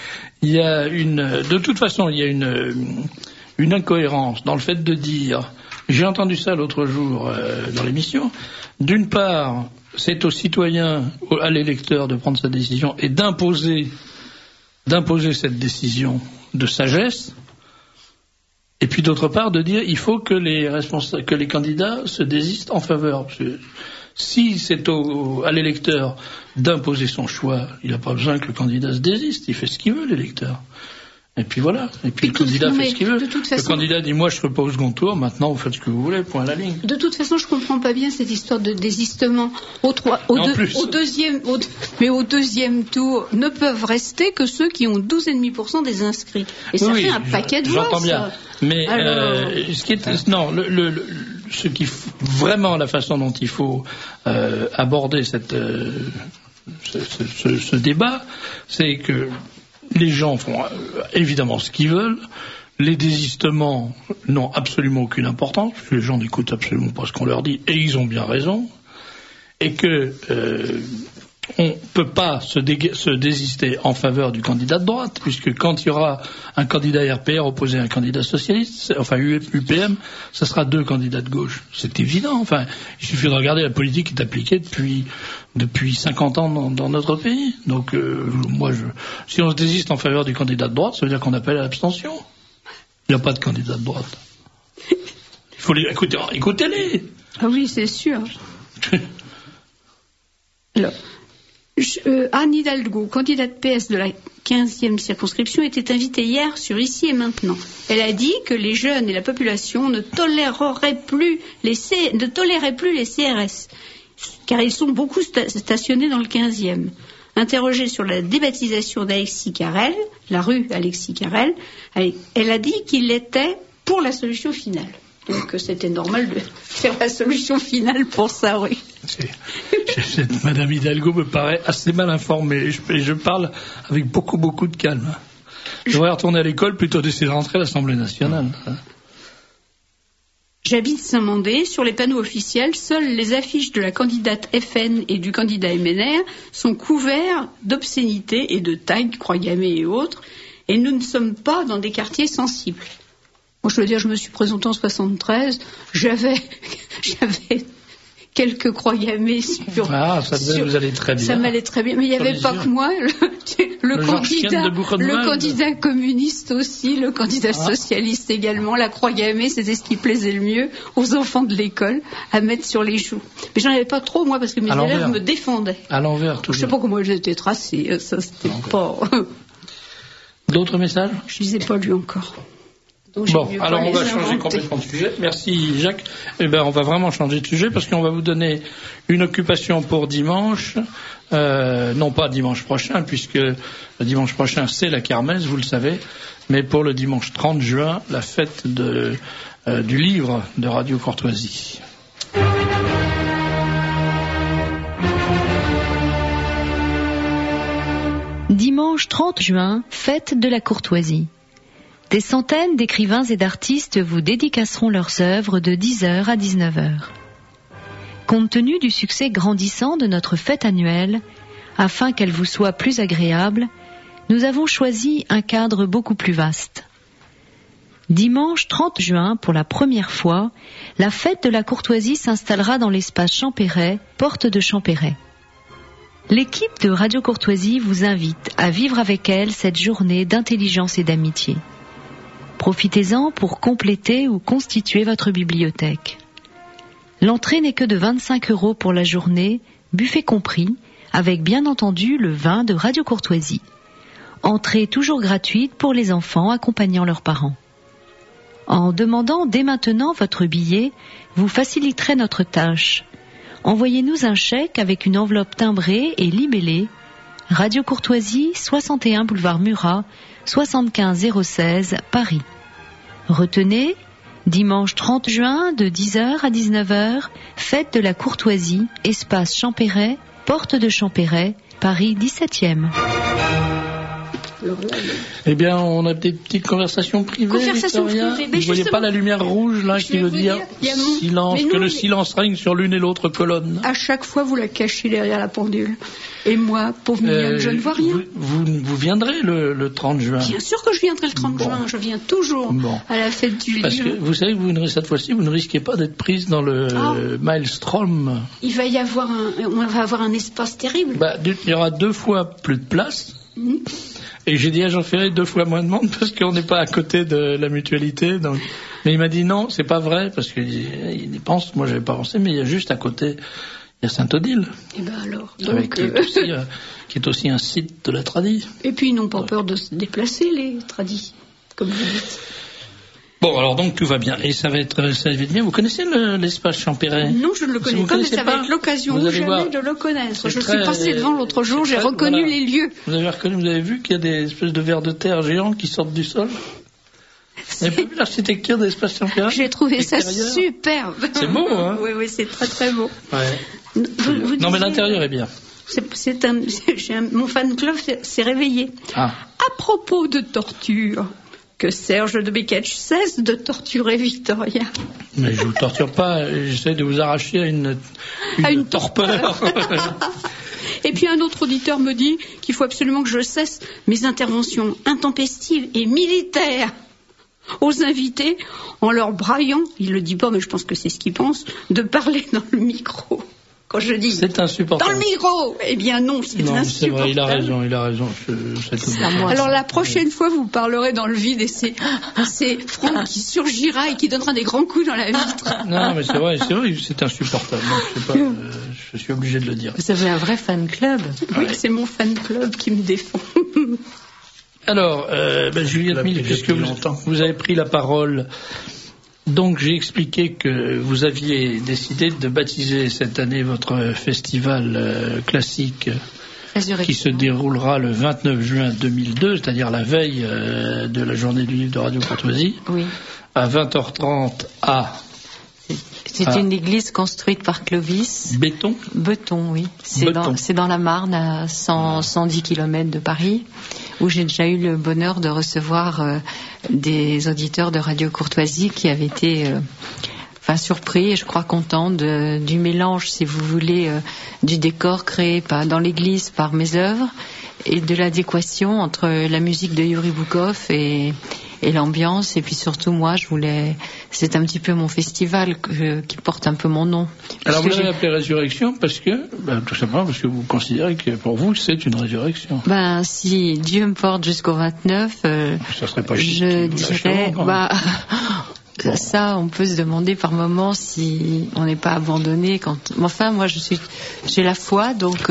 De toute façon, il y a une incohérence dans le fait de dire, j'ai entendu ça l'autre jour dans l'émission, d'une part, c'est au citoyen, à l'électeur de prendre sa décision et d'imposer cette décision de sagesse, et puis d'autre part de dire il faut que les candidats se désistent en faveur. Parce que si c'est à l'électeur d'imposer son choix, il n'a pas besoin que le candidat se désiste, il fait ce qu'il veut, l'électeur. Et puis voilà. Et puis le candidat fait ce qu'il veut. Le candidat dit moi je serai pas au second tour. Maintenant vous faites ce que vous voulez. Point à la ligne. De toute façon, je comprends pas bien cette histoire de désistement. Au deuxième tour, ne peuvent rester que ceux qui ont 12,5% des inscrits. Et ça fait un paquet de voix. J'entends bien. Mais ce qui est ce qui vraiment la façon dont il faut aborder ce débat, c'est que les gens font évidemment ce qu'ils veulent. Les désistements n'ont absolument aucune importance, parce que les gens n'écoutent absolument pas ce qu'on leur dit, et ils ont bien raison. Et que on peut pas se désister en faveur du candidat de droite, puisque quand il y aura un candidat RPR opposé à un candidat socialiste, enfin UPM, ça sera 2 candidats de gauche. C'est évident. Enfin, il suffit de regarder la politique qui est appliquée depuis 50 ans dans notre pays. Donc, si on se désiste en faveur du candidat de droite, ça veut dire qu'on appelle à l'abstention. Il n'y a pas de candidat de droite. Il faut écoutez-les. Ah oui, c'est sûr. Alors, Anne Hidalgo, candidate PS de la 15e circonscription, était invitée hier sur Ici et Maintenant. Elle a dit que les jeunes et la population ne toléraient plus les CRS, car ils sont beaucoup stationnés dans le 15e. Interrogée sur la débaptisation d'Alexis Carrel, la rue Alexis Carrel, elle a dit qu'il était pour la solution finale. Donc c'était normal de faire la solution finale pour sa rue. Madame Hidalgo me paraît assez mal informée et je parle avec beaucoup de calme. Je devrais retourner à l'école plutôt d'essayer de rentrer à l'Assemblée nationale. J'habite Saint-Mandé. Sur les panneaux officiels, seules les affiches de la candidate FN et du candidat MNR sont couverts d'obscénités et de tags, croix gammées et autres, et nous ne sommes pas dans des quartiers sensibles. Moi, je veux dire, je me suis présentée en 73, j'avais quelques croix gammées sur... Ah, ça devait vous aller très bien. Ça m'allait très bien, mais il n'y avait pas que moi, le candidat communiste aussi, le candidat socialiste également, la croix gammée, c'était ce qui plaisait le mieux aux enfants de l'école à mettre sur les joues. Mais j'en avais pas trop, moi, parce que mes élèves me défendaient. À l'envers, tout. Je sais pas comment elles étaient tracées, ça c'était pas... D'autres messages? Je lisais pas lui encore. Bon, alors on va changer complètement de sujet. Merci Jacques. On va vraiment changer de sujet parce qu'on va vous donner une occupation pour dimanche. Non pas dimanche prochain, puisque le dimanche prochain c'est la kermesse, vous le savez, mais pour le dimanche 30 juin, la fête du livre de Radio Courtoisie. Dimanche 30 juin, fête de la courtoisie. Des centaines d'écrivains et d'artistes vous dédicaceront leurs œuvres de 10h à 19h. Compte tenu du succès grandissant de notre fête annuelle, afin qu'elle vous soit plus agréable, nous avons choisi un cadre beaucoup plus vaste. Dimanche 30 juin, pour la première fois, la fête de la courtoisie s'installera dans l'espace Champéret, porte de Champéret. L'équipe de Radio Courtoisie vous invite à vivre avec elle cette journée d'intelligence et d'amitié. Profitez-en pour compléter ou constituer votre bibliothèque. L'entrée n'est que de 25 € pour la journée, buffet compris, avec bien entendu le vin de Radio Courtoisie. Entrée toujours gratuite pour les enfants accompagnant leurs parents. En demandant dès maintenant votre billet, vous faciliterez notre tâche. Envoyez-nous un chèque avec une enveloppe timbrée et libellée. Radio Courtoisie, 61 boulevard Murat, 75 016, Paris. Retenez, dimanche 30 juin, de 10h à 19h, fête de la courtoisie, espace Champéret, porte de Champéret, Paris 17e. Eh bien, on a des petites conversations privées, Victoria. Vous ne voyez pas la lumière rouge, là, qui veut dire silence, que le silence règne sur l'une et l'autre colonne. À chaque fois, vous la cachez derrière la pendule. Et moi, pauvre mignonne, je ne vois rien. Vous viendrez le 30 juin. Bien sûr que je viendrai le 30 juin. Je viens toujours à la fête du livre. Parce que vous savez que cette fois-ci, vous ne risquez pas d'être prise dans le maelstrom. On va avoir un espace terrible. Il y aura 2 fois plus de place. Et j'ai dit à Jean Ferré 2 fois moins de monde parce qu'on n'est pas à côté de la mutualité. Donc... Mais il m'a dit non, c'est pas vrai parce qu'il pense, moi j'avais pas pensé, mais il y a juste à côté, Il y a Saint-Odile. Et ben alors. Donc, qui est aussi un site de la tradie. Et puis ils n'ont pas peur de se déplacer, les tradis, comme vous dites. Bon, alors donc tout va bien. Et ça va être bien. Vous connaissez l'espace Champéret? Non, je ne le connais pas, mais ça va être l'occasion ou jamais de le connaître. Je suis passé devant l'autre jour, j'ai reconnu les lieux. Vous avez vu qu'il y a des espèces de vers de terre géants qui sortent du sol? Vous n'avez pas vu l'architecture de l'espace Champéret? J'ai trouvé ça superbe. C'est beau, hein? Oui, c'est très très beau. Ouais. Non, mais l'intérieur est bien. Mon fan club s'est réveillé. À propos de torture, que Serge de Beketch cesse de torturer Victoria. Mais je vous torture pas, j'essaie de vous arracher à une torpeur. Et puis un autre auditeur me dit qu'il faut absolument que je cesse mes interventions intempestives et militaires aux invités en leur braillant, il le dit pas mais je pense que c'est ce qu'il pense, de parler dans le micro. Quand je dis c'est insupportable. Dans le micro, eh bien non, c'est insupportable. C'est vrai, il a raison. Alors la prochaine fois, vous parlerez dans le vide et c'est Franck qui surgira et qui donnera des grands coups dans la vitre. Non, mais c'est vrai, c'est insupportable. Je suis obligé de le dire. Vous avez un vrai fan club. Oui, c'est mon fan club qui me défend. Alors, Juliette Mille, puisque vous avez pris la parole. Donc j'ai expliqué que vous aviez décidé de baptiser cette année votre festival classique qui se déroulera le 29 juin 2002, c'est-à-dire la veille de la journée du livre de Radio Courtoisie, à 20h30 C'est une église construite par Clovis. Beton, oui. C'est dans la Marne, à 110 km de Paris, où j'ai déjà eu le bonheur de recevoir des auditeurs de Radio Courtoisie qui avaient été surpris et je crois contents du mélange, si vous voulez, du décor créé dans l'église par mes œuvres et de l'adéquation entre la musique de Yuri Boukov et l'ambiance. Et puis surtout, moi, c'est un petit peu mon festival qui porte un peu mon nom. Alors vous l'avez appelé Résurrection parce que, tout simplement parce que vous considérez que pour vous, c'est une résurrection. Si Dieu me porte jusqu'au 29, ça serait pas je dirais, ça, on peut se demander par moments si on n'est pas abandonné enfin, moi, j'ai la foi, donc,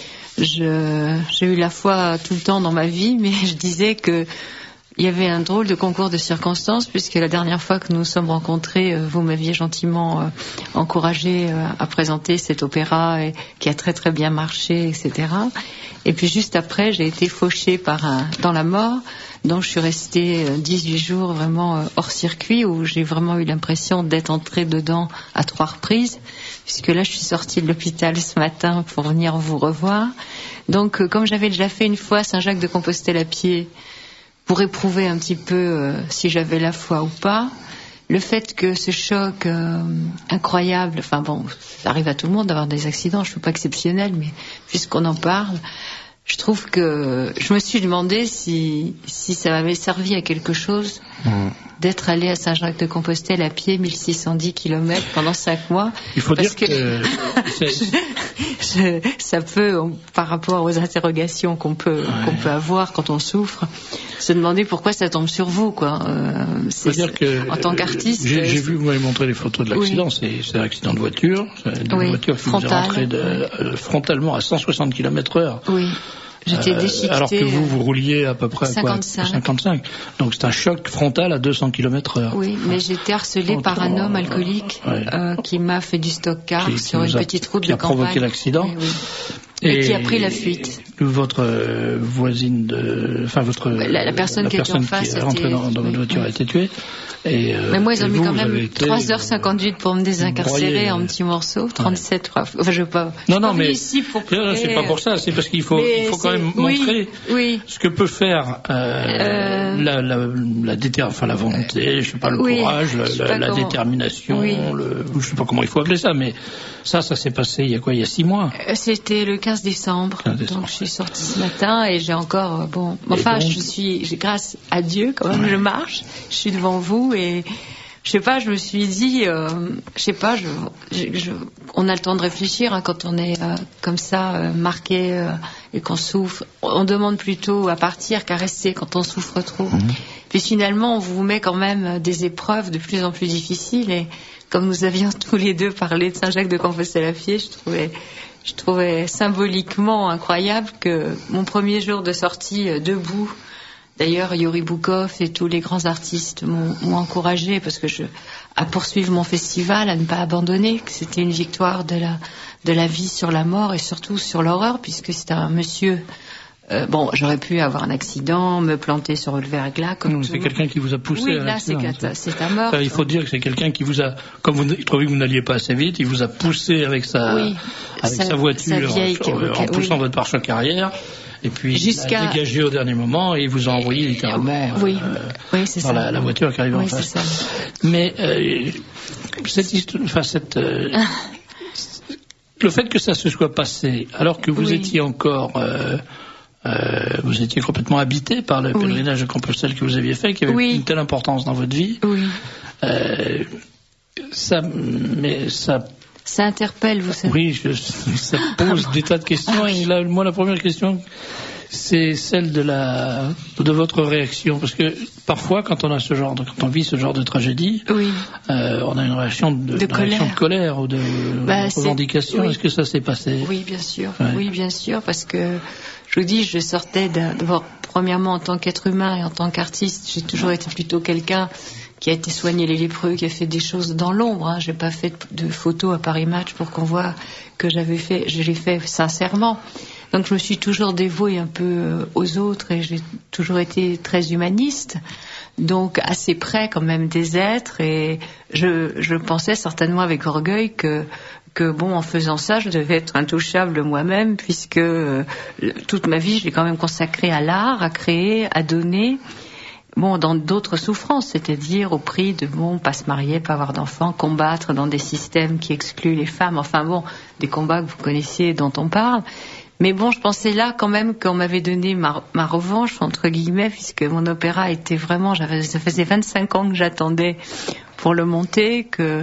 j'ai eu la foi tout le temps dans ma vie, mais je disais que il y avait un drôle de concours de circonstances puisque la dernière fois que nous nous sommes rencontrés, vous m'aviez gentiment encouragé à présenter cet opéra qui a très très bien marché, etc. Et puis juste après, j'ai été fauchée dans la mort, donc je suis restée 18 jours vraiment hors circuit où j'ai vraiment eu l'impression d'être entrée dedans à 3 reprises puisque là je suis sortie de l'hôpital ce matin pour venir vous revoir. Donc comme j'avais déjà fait une fois Saint-Jacques de Compostelle à pied, pour éprouver un petit peu si j'avais la foi ou pas, le fait que ce choc incroyable, ça arrive à tout le monde d'avoir des accidents, je ne suis pas exceptionnelle, mais puisqu'on en parle, je trouve que je me suis demandé si ça m'avait servi à quelque chose d'être allé à Saint-Jacques de Compostelle à pied 1610 km pendant 5 mois. Il faut dire que ça peut, par rapport aux interrogations qu'on peut avoir quand on souffre, se demander pourquoi ça tombe sur vous, quoi. En tant qu'artiste, j'ai vu, vous m'avez montré les photos de l'accident. C'est un accident de voiture, une voiture qui vous est rentrée frontalement à 160 km/h. Oui. J'étais déchiquetée. Alors que vous rouliez à peu près 55. À 55. Donc c'est un choc frontal à 200 km/h. Oui, mais j'ai été harcelée par un homme alcoolique qui m'a fait du stock-car sur une petite route de campagne. Qui a provoqué l'accident. Oui. Et qui a pris la fuite. Votre voisine la personne qui était en face est rentrée dans votre voiture a été tuée. Mais moi, ils ont mis quand même 3h58 pour me désincarcérer en petits morceaux, 37. Enfin, je veux pas. Non, mais ici pour c'est pas pour ça. C'est parce qu'il faut quand même montrer ce que peut faire la volonté, je sais pas, le courage, la détermination, je sais pas comment il faut appeler ça, mais ça s'est passé il y a 6 mois. C'était le 15 décembre. Donc je suis sortie ce matin et j'ai encore grâce à Dieu quand même, je marche, je suis devant vous et je sais pas, je me suis dit, on a le temps de réfléchir quand on est comme ça marqué et qu'on souffre. On demande plutôt à partir qu'à rester quand on souffre trop. Puis finalement, on vous met quand même des épreuves de plus en plus difficiles et comme nous avions tous les deux parlé de Saint-Jacques de Compostelle-à-Pied, je trouvais symboliquement incroyable que mon premier jour de sortie debout, d'ailleurs Yuri Boukov et tous les grands artistes m'ont encouragé à poursuivre mon festival, à ne pas abandonner, que c'était une victoire de la vie sur la mort et surtout sur l'horreur, puisque c'est un monsieur... j'aurais pu avoir un accident, me planter sur le verglas. C'est quelqu'un qui vous a poussé à l'accident. Oui, là, c'est un meurtre. Il faut dire que c'est quelqu'un qui vous a, comme vous trouvez que vous n'alliez pas assez vite, il vous a poussé avec sa voiture, en poussant votre pare-choc arrière, et puis il a dégagé au dernier moment et il vous a envoyé littéralement dans la voiture qui arrive en face. C'est ça. Mais le fait que ça se soit passé alors que vous étiez encore... vous étiez complètement habité par le pèlerinage de Compostelle que vous aviez fait, qui avait une telle importance dans votre vie. Oui. Ça interpelle, vous savez. Oui, ça pose des tas de questions. Et là, moi, la première question, c'est celle de votre réaction, parce que parfois, quand on vit ce genre de tragédie, on a une réaction de colère ou de revendication. Est-ce que ça s'est passé? Oui, bien sûr. Ouais. Oui, bien sûr, parce que je vous dis, je sortais d'abord, premièrement, en tant qu'être humain et en tant qu'artiste, j'ai toujours été plutôt quelqu'un qui a été soigné les lépreux, qui a fait des choses dans l'ombre. J'ai pas fait de photos à Paris Match pour qu'on voit que je l'ai fait sincèrement. Donc je me suis toujours dévouée un peu aux autres et j'ai toujours été très humaniste, donc assez près quand même des êtres, et je pensais certainement avec orgueil que en faisant ça, je devais être intouchable moi-même, puisque toute ma vie, je l'ai quand même consacrée à l'art, à créer, à donner. Dans d'autres souffrances, c'est-à-dire au prix de pas se marier, pas avoir d'enfants, combattre dans des systèmes qui excluent les femmes, des combats que vous connaissez, dont on parle. Mais je pensais là quand même qu'on m'avait donné ma revanche, entre guillemets, puisque mon opéra était vraiment, ça faisait 25 ans que j'attendais pour le monter, que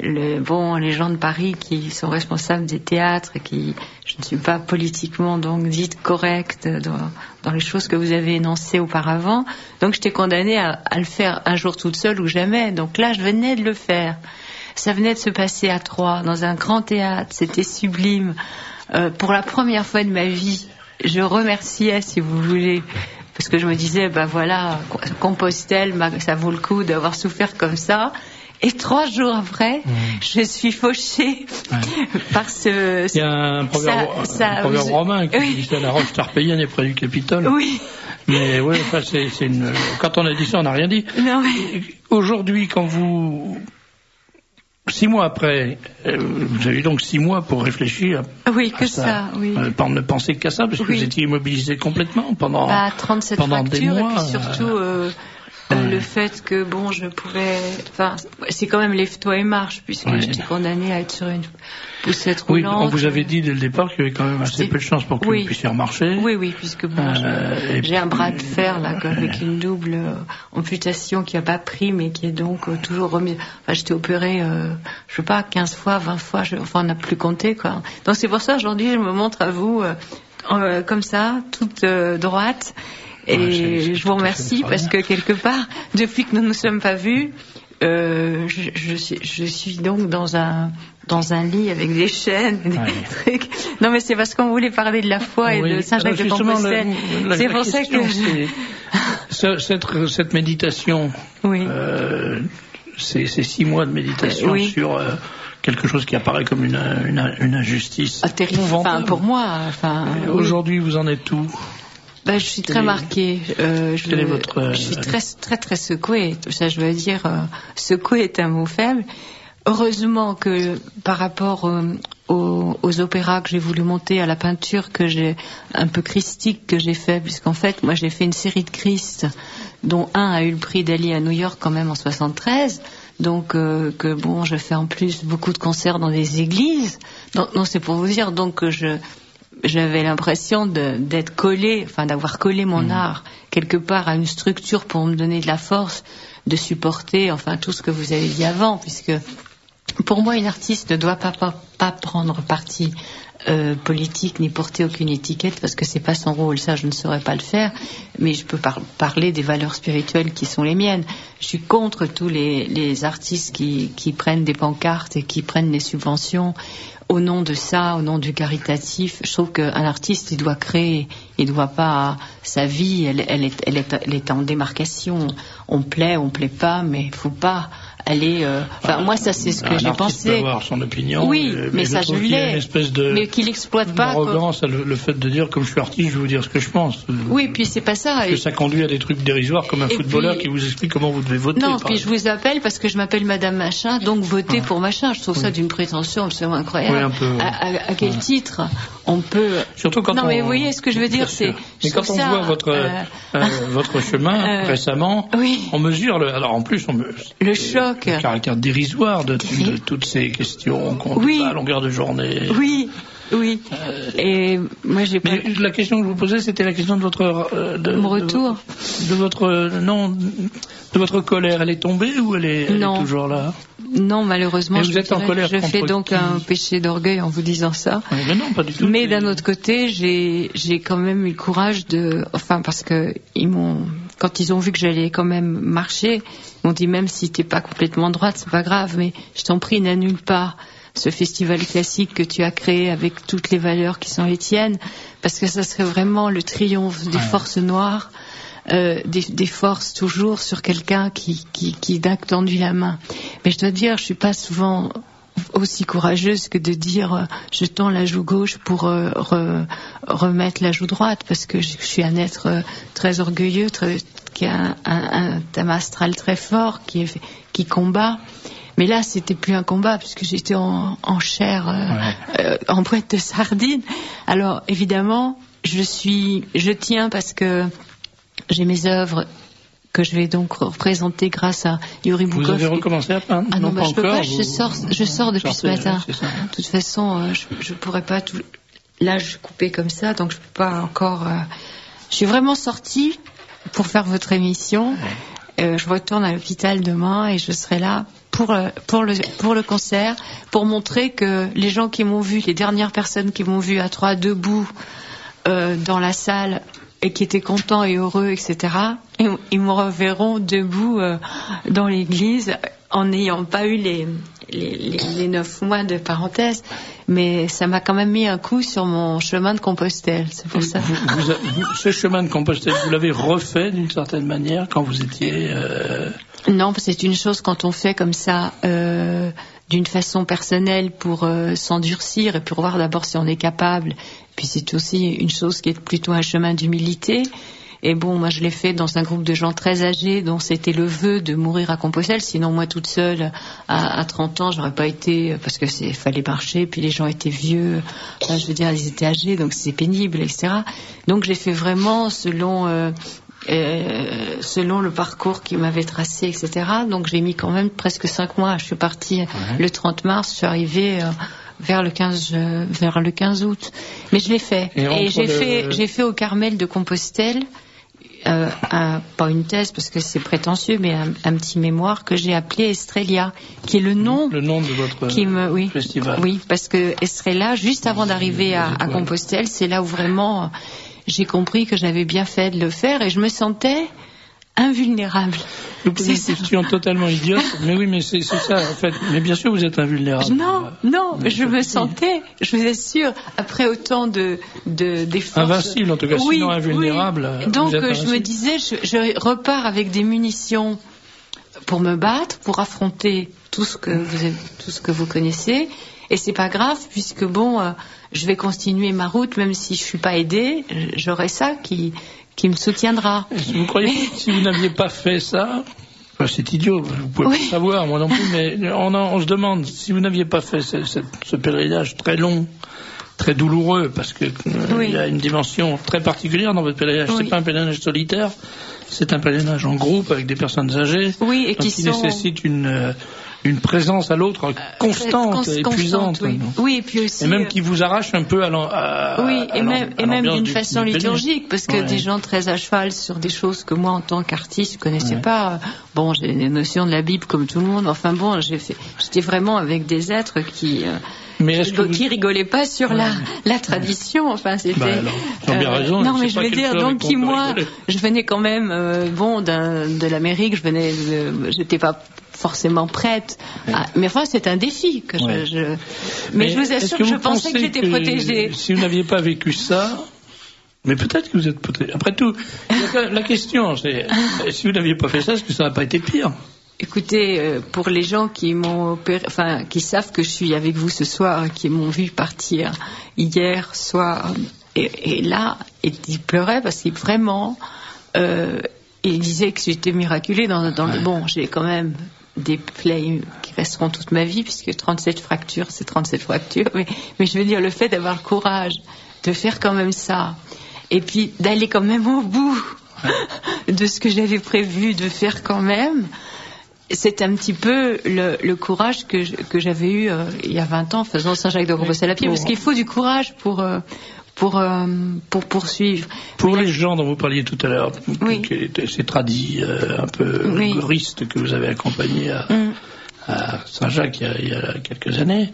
les gens de Paris qui sont responsables des théâtres, je ne suis pas politiquement donc dite correcte dans les choses que vous avez énoncées auparavant, donc j'étais condamnée à le faire un jour toute seule ou jamais. Donc là, je venais de le faire. Ça venait de se passer à Troyes, dans un grand théâtre, c'était sublime. Pour la première fois de ma vie, je remerciais, si vous voulez, parce que je me disais, Compostelle, ça vaut le coup d'avoir souffert comme ça. Et 3 jours après, je suis fauchée par ce... Il y a un proverbe romain qui dit que la roche tarpéienne est près du Capitole. Oui. Mais oui, quand on a dit ça, on n'a rien dit. Non, mais... Aujourd'hui, quand 6 mois après, vous avez donc 6 mois pour réfléchir. Oui, que ça, oui. Ne penser qu'à ça, parce que vous étiez immobilisé complètement pendant 37 pendant fractures, des mois. Et puis surtout le fait que je pouvais. C'est quand même lève-toi et marche, puisque j'étais condamnée à être sur une poussette roulante. Oui, on vous avait dit dès le départ qu'il y avait quand même assez peu de chance pour que vous puissiez remarcher. Oui, puisque j'ai un bras de fer là, avec une double amputation qui n'a pas pris, mais qui est donc toujours remise. J'étais opérée, 15 fois, 20 fois, on n'a plus compté, quoi. Donc c'est pour ça, aujourd'hui, je me montre à vous comme ça, toute droite. Et je vous remercie parce que quelque part, depuis que nous nous sommes pas vus, je suis donc dans un lit avec des chaînes, des trucs. Non, mais c'est parce qu'on voulait parler de la foi et de Saint-Jacques de Compostelle. C'est pour ça que cette méditation, ces 6 mois de méditation sur quelque chose qui apparaît comme une injustice. Terrible. Pour moi. Aujourd'hui, vous en êtes où? Je suis très marquée. Je suis très, très, très secouée. Ça, je veux dire, secouée est un mot faible. Heureusement que par rapport aux opéras que j'ai voulu monter, à la peinture que j'ai un peu christique que j'ai fait, puisqu'en fait, moi, j'ai fait une série de Christ, dont un a eu le prix Dali à New York quand même en 73. Donc je fais en plus beaucoup de concerts dans des églises. Donc, non, c'est pour vous dire donc que j'avais l'impression d'être collée, d'avoir collé mon art quelque part à une structure pour me donner de la force de supporter, tout ce que vous avez dit avant, puisque Pour moi, une artiste ne doit pas prendre parti politique ni porter aucune étiquette parce que c'est pas son rôle. Ça, je ne saurais pas le faire, mais je peux parler des valeurs spirituelles qui sont les miennes. Je suis contre tous les artistes qui prennent des pancartes et qui prennent des subventions au nom de ça, au nom du caritatif. Je trouve qu'un artiste, il doit créer, il doit pas, sa vie, elle est en démarcation. On plaît pas, mais il faut pas aller. Moi, ça, c'est ce que j'ai pensé. Peut avoir son opinion. Oui, mais ça, je l'ai. Mais qu'il exploite pas. Arrogance, le fait de dire, comme je suis artiste, je vais vous dire ce que je pense. Oui, puis c'est pas ça. Parce que ça conduit à des trucs dérisoires comme un footballeur qui vous explique comment vous devez voter. Non, puis je vous appelle parce que je m'appelle Madame Machin, donc votez pour Machin. Je trouve ça d'une prétention absolument incroyable. Oui, un peu. À quel titre on peut. Surtout quand mais vous voyez ce que je veux dire, c'est. Mais quand on voit votre chemin récemment, on mesure alors en plus le choc. Le caractère dérisoire de toutes ces questions qu'on débat à longueur de journée. Oui. Et moi j'ai pas. Mais la question que je vous posais, c'était la question de votre mon retour. De votre colère. Elle est tombée ou elle est toujours là? Non, malheureusement. Mais vous êtes en colère. Je fais donc un péché d'orgueil en vous disant ça. Mais non, pas du tout. Mais d'un autre côté, j'ai quand même eu le courage parce que quand ils ont vu que j'allais quand même marcher, ils m'ont dit même si t'es pas complètement droite, c'est pas grave, mais je t'en prie, n'annule pas ce festival classique que tu as créé avec toutes les valeurs qui sont les tiennes, parce que ça serait vraiment le triomphe des forces noires, des forces toujours sur quelqu'un qui n'a tendu la main. Mais je dois dire, je suis pas souvent aussi courageuse que de dire je tends la joue gauche pour remettre la joue droite, parce que je suis un être très orgueilleux, qui a un thème astral très fort, qui combat. Mais là, c'était plus un combat puisque j'étais en chair, en boîte de sardines. Alors évidemment, je tiens parce que j'ai mes œuvres que je vais donc représenter grâce à Yuri Boukov. Vous avez recommencé à peindre? Ah non, pas je peux encore, pas. Je sors depuis ce matin. De toute façon, je pourrais pas tout. Là, je suis coupée comme ça, donc je peux pas encore. Je suis vraiment sortie pour faire votre émission. Je retourne à l'hôpital demain et je serai là pour le concert, pour montrer que les gens qui m'ont vu, les dernières personnes qui m'ont vu à trois debout dans la salle et qui étaient contents et heureux, etc., ils me reverront debout dans l'église en n'ayant pas eu les 9 mois de parenthèse, mais ça m'a quand même mis un coup sur mon chemin de Compostelle, c'est pour ça. Ce chemin de Compostelle, vous l'avez refait d'une certaine manière quand vous étiez... Non, c'est une chose quand on fait comme ça, d'une façon personnelle pour s'endurcir et pour voir d'abord si on est capable. Puis c'est aussi une chose qui est plutôt un chemin d'humilité. Et bon, moi je l'ai fait dans un groupe de gens très âgés dont c'était le vœu de mourir à Compostelle. Sinon moi toute seule à 30 ans, j'aurais pas été, parce que fallait marcher, puis les gens étaient vieux, enfin, je veux dire ils étaient âgés, donc c'est pénible, etc. Donc j'ai fait vraiment selon le parcours qui m'avait tracé, etc. Donc j'ai mis quand même presque 5 mois. Je suis partie le 30 mars, je suis arrivée vers le 15 août. Mais je l'ai fait. Et j'ai fait au Carmel de Compostelle pas une thèse parce que c'est prétentieux, mais un petit mémoire que j'ai appelé Estrella, qui est le nom de votre festival. Oui, parce que Estrella, juste avant d'arriver à Compostelle, c'est là où vraiment j'ai compris que j'avais bien fait de le faire et je me sentais invulnérable. Vous posez une question totalement idiote, mais oui, mais c'est ça en fait. Mais bien sûr, vous êtes invulnérable. Non, je me sentais, je vous assure, après autant d'efforts. Invincible en tout cas, sinon invulnérable. Oui. Donc je me disais, je repars avec des munitions pour me battre, pour affronter tout ce que vous connaissez. Et c'est pas grave puisque je vais continuer ma route même si je suis pas aidée, j'aurai ça qui me soutiendra. Vous croyez que si vous n'aviez pas fait ça, c'est idiot, vous pouvez pas savoir, moi non plus, mais on se demande si vous n'aviez pas fait ce pèlerinage très long, très douloureux, parce que il y a une dimension très particulière dans votre pèlerinage. C'est pas un pèlerinage solitaire, c'est un pèlerinage en groupe avec des personnes âgées, et qui nécessite une une présence à l'autre constante, épuisante. Oui. Oui, et puis aussi. Et même qui vous arrache un peu et même d'une façon liturgique, parce que des gens très à cheval sur des choses que moi, en tant qu'artiste, je connaissais pas. Bon, j'ai des notions de la Bible comme tout le monde. Enfin bon, j'étais vraiment avec des êtres qui rigolaient pas sur la tradition. Enfin, c'était. Ils ont bien raison. Non, mais je veux dire, donc qui moi, je venais quand même, de l'Amérique. J'étais pas forcément prête. Mais enfin, c'est un défi que Mais je vous assure que je pensais que j'étais protégée. Si vous n'aviez pas vécu ça. Mais peut-être que vous êtes protégée. Après tout, la question, c'est si vous n'aviez pas fait ça, est-ce que ça n'a pas été pire? Écoutez, pour les gens qui m'ont opéré, qui savent que je suis avec vous ce soir, qui m'ont vu partir hier soir, et là, ils pleuraient parce qu'ils vraiment, ils disaient que j'étais miraculée dans le bon. J'ai quand même des plaies qui resteront toute ma vie, puisque 37 fractures, c'est 37 fractures. Mais je veux dire, le fait d'avoir le courage de faire quand même ça, et puis d'aller quand même au bout de ce que j'avais prévu de faire quand même, c'est un petit peu le courage que j'avais eu il y a 20 ans en faisant Saint-Jacques-de-Compostelle à pied, parce qu'il faut du courage pour poursuivre. Pour les gens dont vous parliez tout à l'heure, ces tradis un peu rigoristes que vous avez accompagnés à Saint-Jacques il y a quelques années,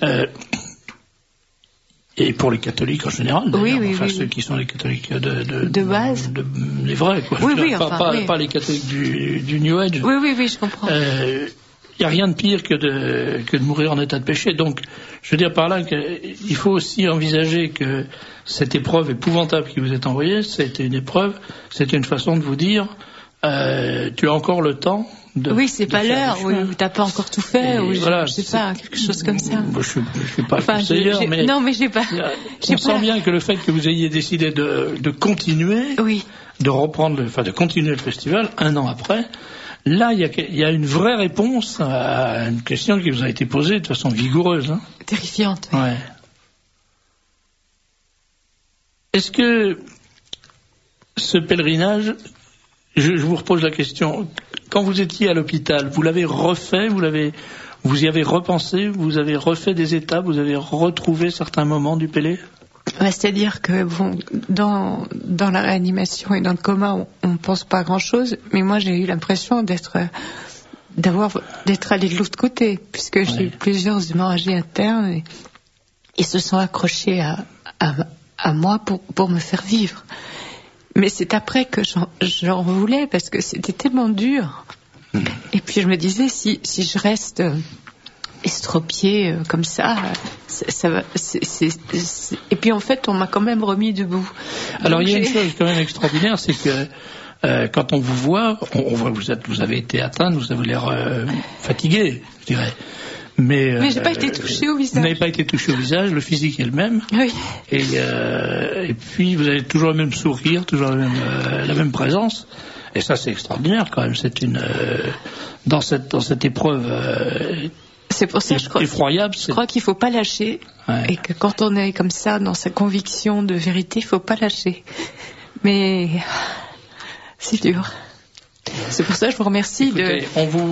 et pour les catholiques en général, ceux qui sont les catholiques de base, les vrais, quoi. Pas les catholiques du New Age. Oui, je comprends. Il n'y a rien de pire que de mourir en état de péché. Donc, je veux dire par là qu'il faut aussi envisager que cette épreuve épouvantable qui vous est envoyée, c'était une épreuve, c'était une façon de vous dire, tu as encore le temps. C'est pas l'heure, t'as pas encore tout fait, ou je sais pas, quelque chose comme ça. Je suis pas conseilleur, mais. Non, mais j'ai pas. On sent bien que le fait que vous ayez décidé de continuer, de continuer le festival, 1 an après, là, il y a une vraie réponse à une question qui vous a été posée de façon vigoureuse. Terrifiante. Ouais. Est-ce que ce pèlerinage, je vous repose la question, quand vous étiez à l'hôpital, vous l'avez refait, vous y avez repensé, vous avez refait des étapes, vous avez retrouvé certains moments du Pélé? C'est-à-dire que dans la réanimation et dans le coma, on ne pense pas à grand-chose, mais moi j'ai eu l'impression d'être allé de l'autre côté, puisque j'ai eu plusieurs hémorragies internes et ils se sont accrochés à moi pour me faire vivre. Mais c'est après que j'en voulais, parce que c'était tellement dur. Et puis je me disais, si je reste estropiée comme ça va. Et puis en fait, on m'a quand même remis debout. Alors il y a une chose quand même extraordinaire, c'est que quand on vous voit, on voit que vous avez été atteinte, vous avez l'air fatigué, je dirais. Mais j'ai pas été touchée au visage. Vous n'avez pas été touchée au visage, le physique est le même. Oui. Et puis vous avez toujours le même sourire, toujours la même présence. Et ça, c'est extraordinaire quand même. C'est dans cette épreuve. C'est pour ça que je crois qu'il faut pas lâcher, et que quand on est comme ça dans sa conviction de vérité, il faut pas lâcher. Mais c'est dur. C'est pour ça que je vous remercie. Écoutez,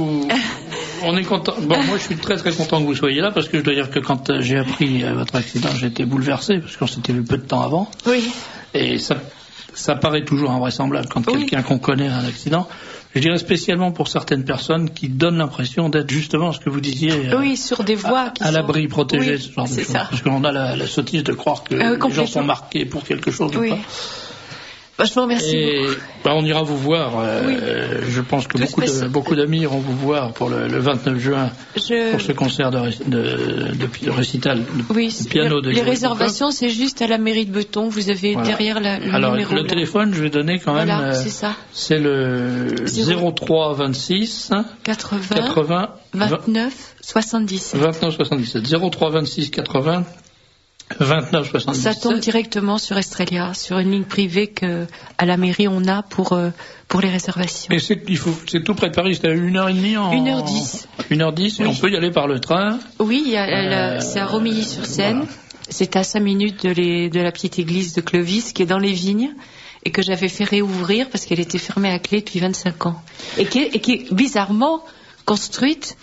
on est content. Bon, moi je suis très très content que vous soyez là, parce que je dois dire que quand j'ai appris votre accident, j'étais bouleversé, parce qu'on s'était vu peu de temps avant. Oui. Et ça paraît toujours invraisemblable quand quelqu'un qu'on connaît a un accident. Je dirais spécialement pour certaines personnes qui donnent l'impression d'être justement ce que vous disiez. Sur des voies à l'abri, protégé, ce genre de choses. Ça. Parce qu'on a la sottise de croire que les gens sont marqués pour quelque chose ou pas. Je vous remercie beaucoup. On ira vous voir. Je pense que beaucoup d'amis iront vous voir pour le 29 juin pour ce concert de récital de piano de les réservations, c'est juste à la mairie de Beton. Vous avez derrière le Alors, numéro. le téléphone, je vais donner quand même. C'est ça. C'est le 03 26 80 29 77. 29 77. 03 26 80 29 77. Ça tombe directement sur Estrella, sur une ligne privée que à la mairie on a pour les réservations. Et c'est tout près de Paris, c'est à 1h30 1h10. 1h10, et on peut y aller par le train. Oui, c'est à Romilly-sur-Seine. Voilà. C'est à 5 minutes de la petite église de Clovis, qui est dans les vignes, et que j'avais fait réouvrir parce qu'elle était fermée à clé depuis 25 ans. Et qui est bizarrement construite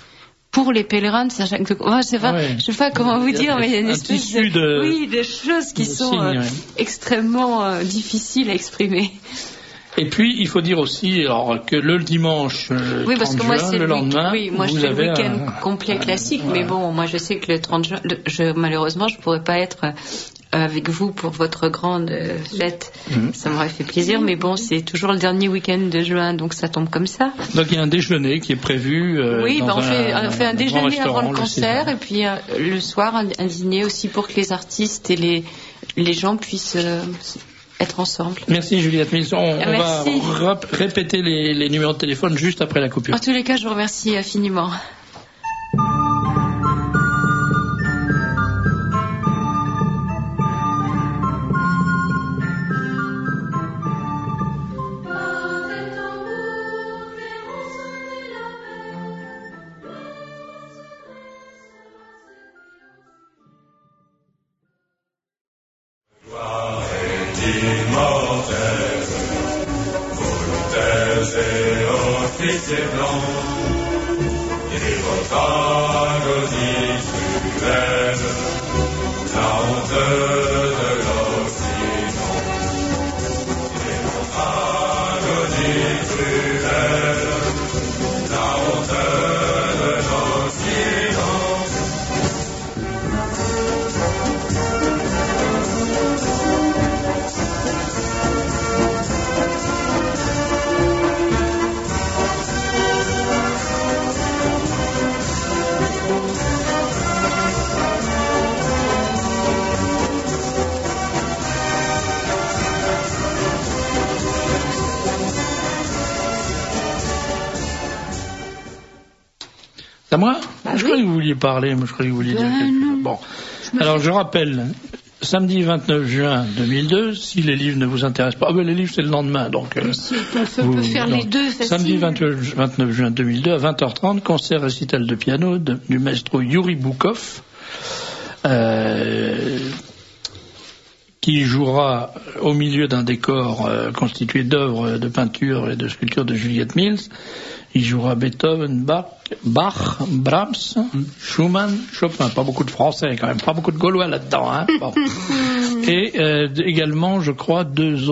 pour les pèlerins de Saint-Jacques-de-Compostelle. Je sais pas comment vous dire, mais il y a une espèce de choses qui sont extrêmement difficiles à exprimer. Et puis, il faut dire aussi que le dimanche 30 parce que moi, juin, le lendemain, je fais le week-end complet classique, mais bon, moi, je sais que le 30 juin, malheureusement, je pourrais pas être avec vous pour votre grande fête. Ça m'aurait fait plaisir, mais bon, c'est toujours le dernier week-end de juin, donc ça tombe comme ça. Donc il y a un déjeuner qui est prévu. On fait un déjeuner avant le concert, et puis le soir un dîner aussi pour que les artistes et les gens puissent être ensemble. Merci Juliette Mills. On va répéter les numéros de téléphone juste après la coupure. En tous les cas, je vous remercie infiniment. C'est à moi ? Je croyais que vous vouliez parler, je croyais que vous vouliez dire quelque chose. Bon. Alors, je rappelle, samedi 29 juin 2002, si les livres ne vous intéressent pas, les livres c'est le lendemain, donc... on peut faire les deux, facile. Samedi 29 juin 2002, à 20h30, concert récital de piano du maestro Yuri Boukov, qui jouera au milieu d'un décor constitué d'œuvres de peinture et de sculpture de Juliette Mills. Il jouera Beethoven, Bach, Brahms, Schumann, Chopin. Pas beaucoup de français quand même, pas beaucoup de gaulois là-dedans. Hein. Bon. Et également, je crois, deux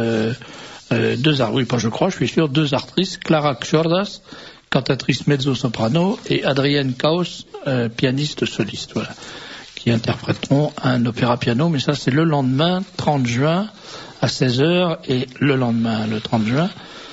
artistes, Clara Xiordas, cantatrice mezzo-soprano, et Adrienne Kaos, pianiste soliste, voilà, qui interpréteront un opéra piano, mais ça c'est le lendemain, 30 juin, à 16h, et le lendemain, le 30 juin,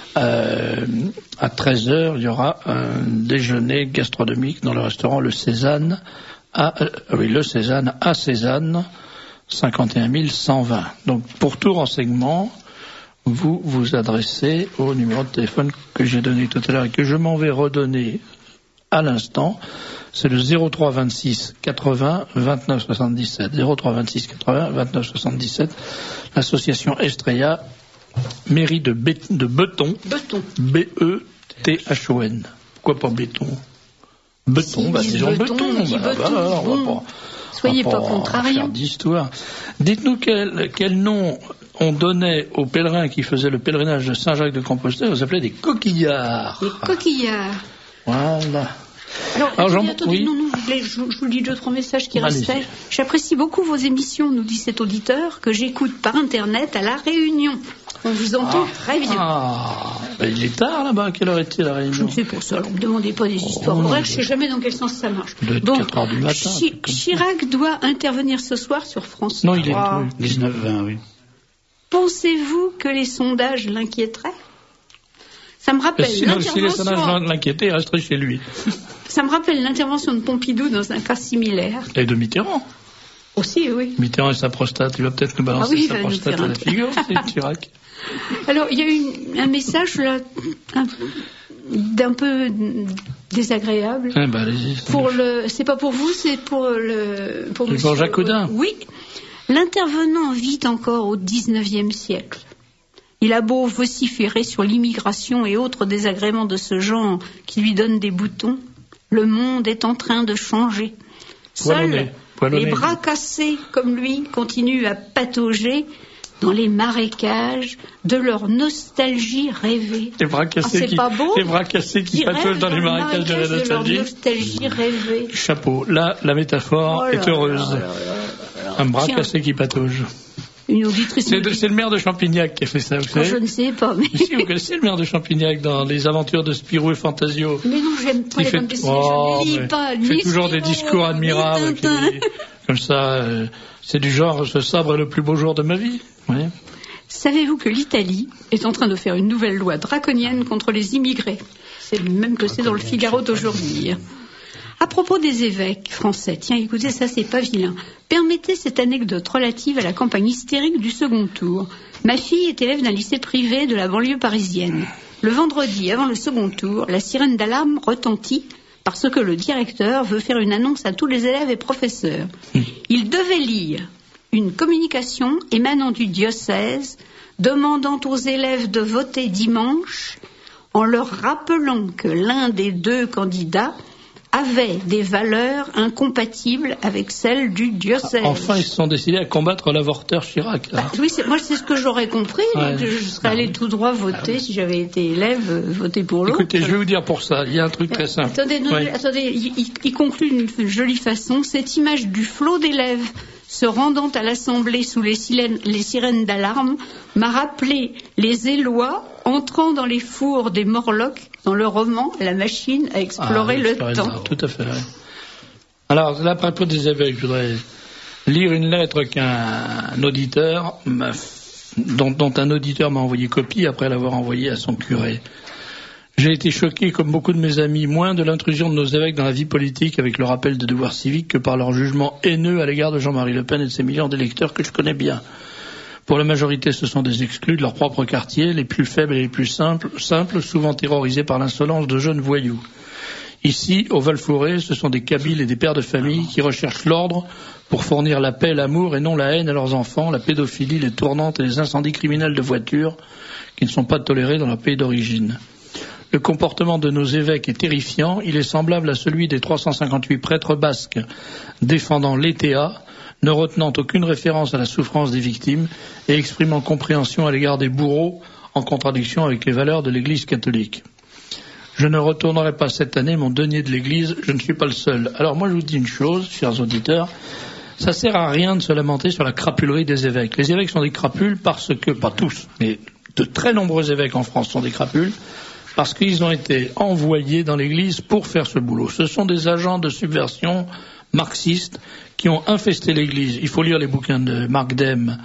à 13h, il y aura un déjeuner gastronomique dans le restaurant Le Cézanne à Cézanne, 51 120. Donc, pour tout renseignement, vous vous adressez au numéro de téléphone que j'ai donné tout à l'heure et que je m'en vais redonner à l'instant. C'est le 03 26 80 29 77. 03 26 80 29 77. L'association Estrella, mairie de Beton. B-E-T-H-O-N. Pourquoi pas béton? Beton, disons Beton. Soyez pas contrariants. D'histoire. Dites-nous quel nom on donnait aux pèlerins qui faisaient le pèlerinage de Saint-Jacques-de-Compostelle. On s'appelait des coquillards. Des coquillards. Voilà. Alors attendez, je vous lis 2-3 messages qui restaient. J'apprécie beaucoup vos émissions, nous dit cet auditeur, que j'écoute par Internet à La Réunion. On vous entend très bien. Il est tard là-bas. À quelle heure était La Réunion? Je ne sais pas ça. Ne me demandez pas des histoires horaires. Je ne sais jamais dans quel sens ça marche. Il doit être 4 heures du matin. Chirac doit intervenir ce soir sur France 3. Non, il est 19-20, oui. Pensez-vous que les sondages l'inquiéteraient? Ça me rappelle l'intervention... Si les sondages l'inquiétaient, il resterait chez lui. Ça me rappelle l'intervention de Pompidou dans un cas similaire. Et de Mitterrand. Aussi, oui. Mitterrand et sa prostate. Il va peut-être nous balancer sa prostate à la figure, c'est Chirac. Alors, il y a eu un message là, d'un peu désagréable. Allez-y. C'est pas pour vous, c'est pour pour Jacques Audin. Oui. L'intervenant vit encore au XIXe siècle. Il a beau vociférer sur l'immigration et autres désagréments de ce genre qui lui donnent des boutons, le monde est en train de changer. Seuls les bras cassés comme lui continuent à patauger dans les marécages de leur nostalgie rêvée. Les bras cassés qui patauchent dans les marécages de la nostalgie. Leur nostalgie rêvée. Chapeau. Là, la métaphore est heureuse. Un bras cassé qui patauge. Une auditrice. C'est le maire de Champignac qui a fait ça, vous savez. Je ne sais pas, mais. Si, vous connaissez le maire de Champignac dans Les Aventures de Spirou et Fantasio. Mais non, j'aime pas les bandes dessinées, je ne lis pas. Il fait toujours des discours admirables. Comme ça, c'est du genre, ce sabre est le plus beau jour de ma vie. Oui. Savez-vous que l'Italie est en train de faire une nouvelle loi draconienne contre les immigrés? C'est le même que c'est dans le Figaro d'aujourd'hui. À propos des évêques français, tiens, écoutez, ça c'est pas vilain. Permettez cette anecdote relative à la campagne hystérique du second tour. Ma fille est élève d'un lycée privé de la banlieue parisienne. Le vendredi, avant le second tour, la sirène d'alarme retentit parce que le directeur veut faire une annonce à tous les élèves et professeurs. Il devait lire une communication émanant du diocèse demandant aux élèves de voter dimanche en leur rappelant que l'un des deux candidats avait des valeurs incompatibles avec celles du diocèse. Enfin, ils se sont décidés à combattre l'avorteur Chirac. Oui, moi c'est ce que j'aurais compris. Ouais. Je serais allé tout droit voter si j'avais été élève, voter pour l'autre. Écoutez, je vais vous dire pour ça, il y a un truc très simple. Attendez, il conclut d'une jolie façon. Cette image du flot d'élèves se rendant à l'Assemblée sous les sirènes d'alarme m'a rappelé les Élois entrant dans les fours des Morlocks dans le roman La machine à explorer le temps. Tout à fait. Ouais. Alors, là, à propos des évêques, je voudrais lire une lettre qu'un auditeur, dont un auditeur m'a envoyé copie après l'avoir envoyée à son curé. J'ai été choqué, comme beaucoup de mes amis, moins de l'intrusion de nos évêques dans la vie politique avec le rappel des devoirs civiques que par leur jugement haineux à l'égard de Jean-Marie Le Pen et de ses millions d'électeurs que je connais bien. Pour la majorité, ce sont des exclus de leur propre quartier, les plus faibles et les plus simples, souvent terrorisés par l'insolence de jeunes voyous. Ici, au Val-Fouré, ce sont des Kabyles et des pères de famille qui recherchent l'ordre pour fournir la paix, l'amour et non la haine à leurs enfants, la pédophilie, les tournantes et les incendies criminels de voitures qui ne sont pas tolérés dans leur pays d'origine. Le comportement de nos évêques est terrifiant. Il est semblable à celui des 358 prêtres basques défendant l'ETA, ne retenant aucune référence à la souffrance des victimes et exprimant compréhension à l'égard des bourreaux en contradiction avec les valeurs de l'Église catholique. Je ne retournerai pas cette année mon denier de l'Église, je ne suis pas le seul. Alors moi je vous dis une chose, chers auditeurs, ça sert à rien de se lamenter sur la crapulerie des évêques. Les évêques sont des crapules parce que, pas tous, mais de très nombreux évêques en France sont des crapules, parce qu'ils ont été envoyés dans l'Église pour faire ce boulot. Ce sont des agents de subversion marxistes qui ont infesté l'Église. Il faut lire les bouquins de Marc Dème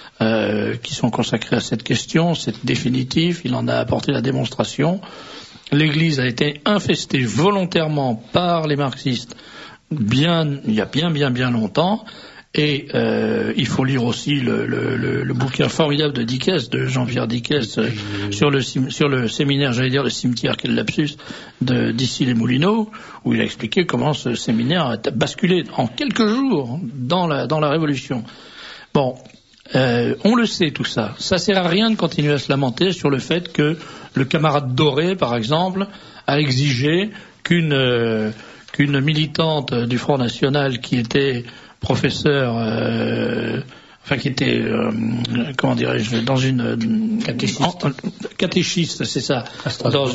qui sont consacrés à cette question. C'est définitif, il en a apporté la démonstration. L'Église a été infestée volontairement par les marxistes il y a bien longtemps. Et il faut lire aussi le bouquin formidable de Dickès, de Jean-Pierre Dickès, sur le séminaire, j'allais dire le cimetière, quel lapsus, d'Issy-les-Moulineaux, où il a expliqué comment ce séminaire a basculé en quelques jours dans la Révolution. Bon, on le sait tout ça. Ça sert à rien de continuer à se lamenter sur le fait que le camarade Doré, par exemple, a exigé qu'une militante du Front National qui était professeur, qui était, comment dirais-je, dans une catéchiste, c'est ça, dans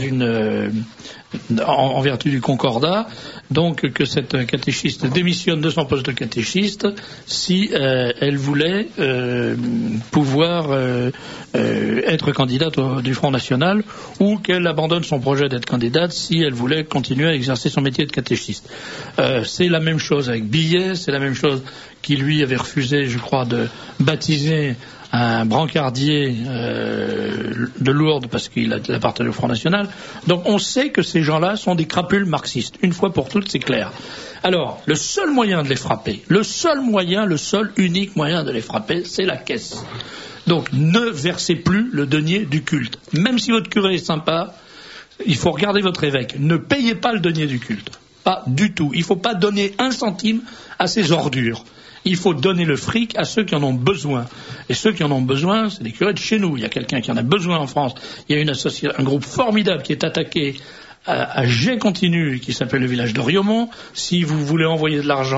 en vertu du Concordat, donc que cette catéchiste démissionne de son poste de catéchiste si elle voulait pouvoir être candidate du Front National, ou qu'elle abandonne son projet d'être candidate si elle voulait continuer à exercer son métier de catéchiste. C'est la même chose avec Billet, c'est la même chose qui lui avait refusé, je crois, de baptiser un brancardier de Lourdes parce qu'il appartenait au Front National. Donc on sait que ces gens-là sont des crapules marxistes. Une fois pour toutes, c'est clair. Alors, le seul moyen de les frapper, le seul unique moyen de les frapper, c'est la caisse. Donc ne versez plus le denier du culte. Même si votre curé est sympa, il faut regarder votre évêque. Ne payez pas le denier du culte. Pas du tout. Il ne faut pas donner un centime à ces ordures. Il faut donner le fric à ceux qui en ont besoin. Et ceux qui en ont besoin, c'est les curés de chez nous. Il y a quelqu'un qui en a besoin en France. Il y a un groupe formidable qui est attaqué à jet continu, qui s'appelle le village de Riaumont. Si vous voulez envoyer de l'argent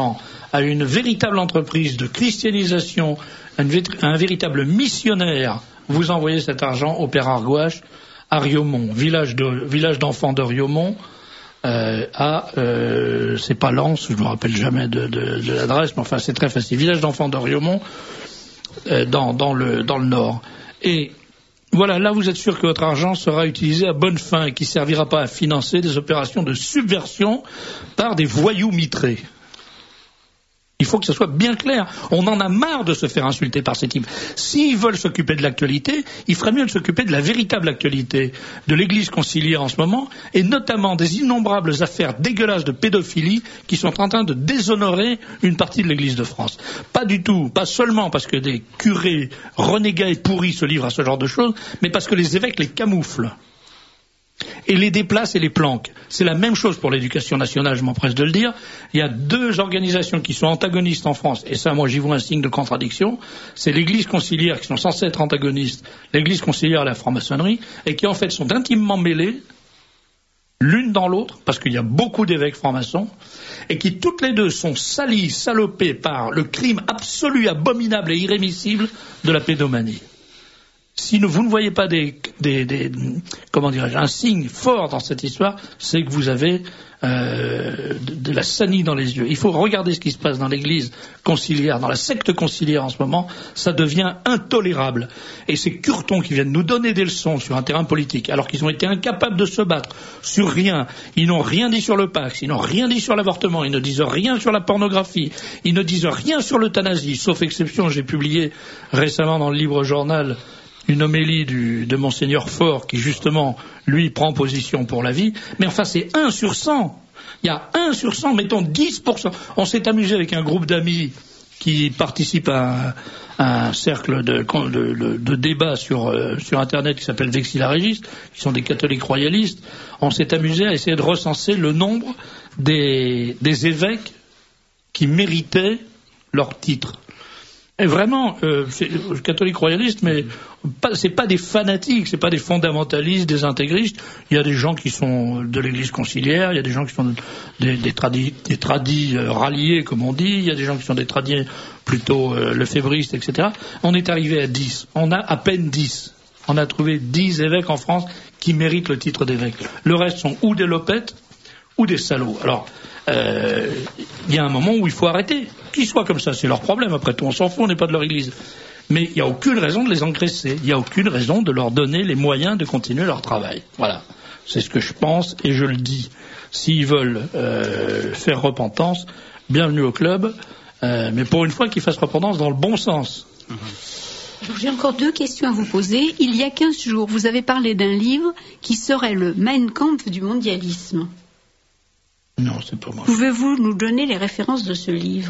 à une véritable entreprise de christianisation, un véritable missionnaire, vous envoyez cet argent au Père Argouache à Riaumont, village d'enfants de Riaumont, c'est pas Lens, je me rappelle jamais de l'adresse, mais enfin c'est très facile, village d'enfants de Riaumont, dans le Nord. Et voilà, là vous êtes sûr que votre argent sera utilisé à bonne fin et qu'il ne servira pas à financer des opérations de subversion par des voyous mitrés. Il faut que ce soit bien clair. On en a marre de se faire insulter par ces types. S'ils veulent s'occuper de l'actualité, il ferait mieux de s'occuper de la véritable actualité de l'Église conciliaire en ce moment, et notamment des innombrables affaires dégueulasses de pédophilie qui sont en train de déshonorer une partie de l'Église de France. Pas du tout, pas seulement parce que des curés renégats et pourris se livrent à ce genre de choses, mais parce que les évêques les camouflent et les déplacent et les planquent. C'est la même chose pour l'éducation nationale, je m'empresse de le dire. Il y a deux organisations qui sont antagonistes en France, et ça, moi, j'y vois un signe de contradiction. C'est l'Église conciliaire, qui sont censées être antagonistes, l'Église conciliaire et la franc-maçonnerie, et qui, en fait, sont intimement mêlées, l'une dans l'autre, parce qu'il y a beaucoup d'évêques francs-maçons, et qui, toutes les deux, sont salies, salopées par le crime absolu, abominable et irrémissible de la pédomanie. Si vous ne voyez pas un signe fort dans cette histoire, c'est que vous avez de la sanie dans les yeux. Il faut regarder ce qui se passe dans l'église conciliaire, dans la secte conciliaire en ce moment, ça devient intolérable. Et ces curtons qui viennent nous donner des leçons sur un terrain politique, alors qu'ils ont été incapables de se battre sur rien, ils n'ont rien dit sur le Pax, ils n'ont rien dit sur l'avortement, ils ne disent rien sur la pornographie, ils ne disent rien sur l'euthanasie, sauf exception, j'ai publié récemment dans le Libre Journal une homélie de Monseigneur Faure qui justement, lui, prend position pour la vie, mais enfin c'est 1 sur 100. Il y a 1 sur 100, mettons 10%. On s'est amusé avec un groupe d'amis qui participent à un cercle de débat sur Internet qui s'appelle Vexillarégistes, qui sont des catholiques royalistes. On s'est amusé à essayer de recenser le nombre des évêques qui méritaient leur titre. Et vraiment, catholiques royalistes, mais c'est pas des fanatiques, c'est pas des fondamentalistes, des intégristes. Il y a des gens qui sont de l'Église conciliaire, il y a des gens qui sont des tradis ralliés, comme on dit, il y a des gens qui sont des tradis plutôt lefébristes, etc. On est arrivé à 10. On a à peine 10. On a trouvé 10 évêques en France qui méritent le titre d'évêque. Le reste sont ou des lopettes ou des salauds. Alors, il y a un moment où il faut arrêter. Qu'ils soient comme ça, c'est leur problème. Après tout, on s'en fout, on n'est pas de leur église. Mais il n'y a aucune raison de les engraisser. Il n'y a aucune raison de leur donner les moyens de continuer leur travail. Voilà. C'est ce que je pense et je le dis. S'ils veulent faire repentance, bienvenue au club. Mais pour une fois, qu'ils fassent repentance dans le bon sens. J'ai encore 2 questions à vous poser. Il y a 15 jours, vous avez parlé d'un livre qui serait le Mein Kampf du mondialisme. Non, c'est pas moi. Pouvez-vous nous donner les références de ce livre ?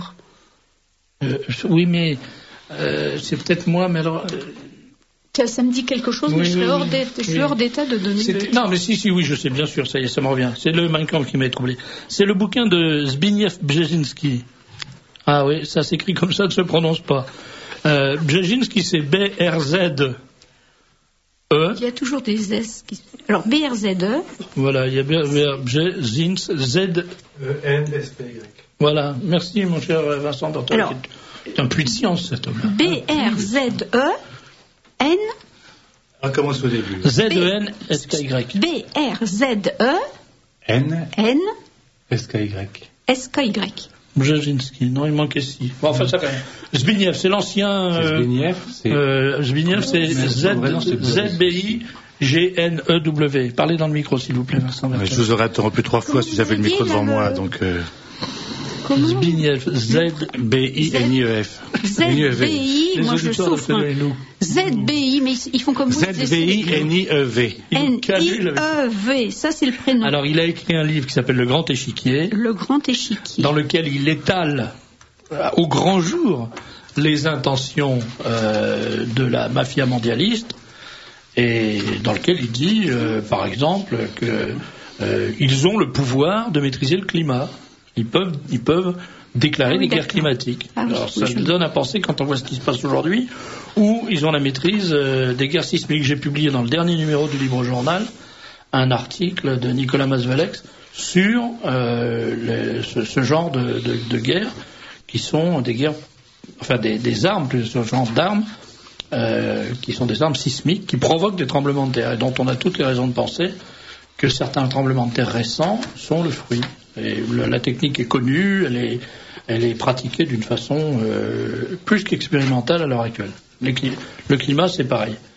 Oui, mais c'est peut-être moi, mais alors... Ça me dit quelque chose, mais je suis hors d'état de donner... Non, mais si, oui, je sais, bien sûr, ça y est, ça me revient. C'est le Mein Kampf qui m'a troublé. C'est le bouquin de Zbigniew Brzezinski. Ah oui, ça s'écrit comme ça, ne se prononce pas. Brzezinski, c'est B-R-Z-E. Il y a toujours des S. Alors, B-R-Z-E. Voilà, il y a Brzezinski, E-N-S-P-Y. Voilà, merci mon cher Vincent Dortel. Alors, c'est un puits de science cet homme-là. B-R-Z-E-N. On commence au début. Z-E-N-S-K-Y. N. N. S-K-Y. S-K-Y. Brzezinski, non, il manquait si. Bon, enfin, ça fait rien. Zbigniew, c'est l'ancien. Zbigniew, c'est Z-B-I-G-N-E-W. Parlez dans le micro, s'il vous plaît, Vincent. Je vous aurais interrompu 3 fois si j'avais le micro devant moi, donc. Zbigniew, Z-B-I-N-I-E-F. Z-B-I, moi je souffre. Z-B-I, mais ils font comme vous. Z-B-I-N-I-E-V. N-I-E-V, ça c'est le prénom. Alors il a écrit un livre qui s'appelle Le Grand Échiquier. Le Grand Échiquier. Dans lequel il étale au grand jour les intentions de la mafia mondialiste et dans lequel il dit, par exemple, qu'ils ont le pouvoir de maîtriser le climat. Ils peuvent déclarer des guerres climatiques. Alors ça nous donne à penser quand on voit ce qui se passe aujourd'hui, où ils ont la maîtrise des guerres sismiques. J'ai publié dans le dernier numéro du Libre Journal un article de Nicolas Masvelex sur ce genre de guerre qui sont des armes, plusieurs genres d'armes, qui sont des armes sismiques, qui provoquent des tremblements de terre, et dont on a toutes les raisons de penser que certains tremblements de terre récents sont le fruit. Et la technique est connue, elle est pratiquée d'une façon plus qu'expérimentale à l'heure actuelle. Le climat, c'est pareil.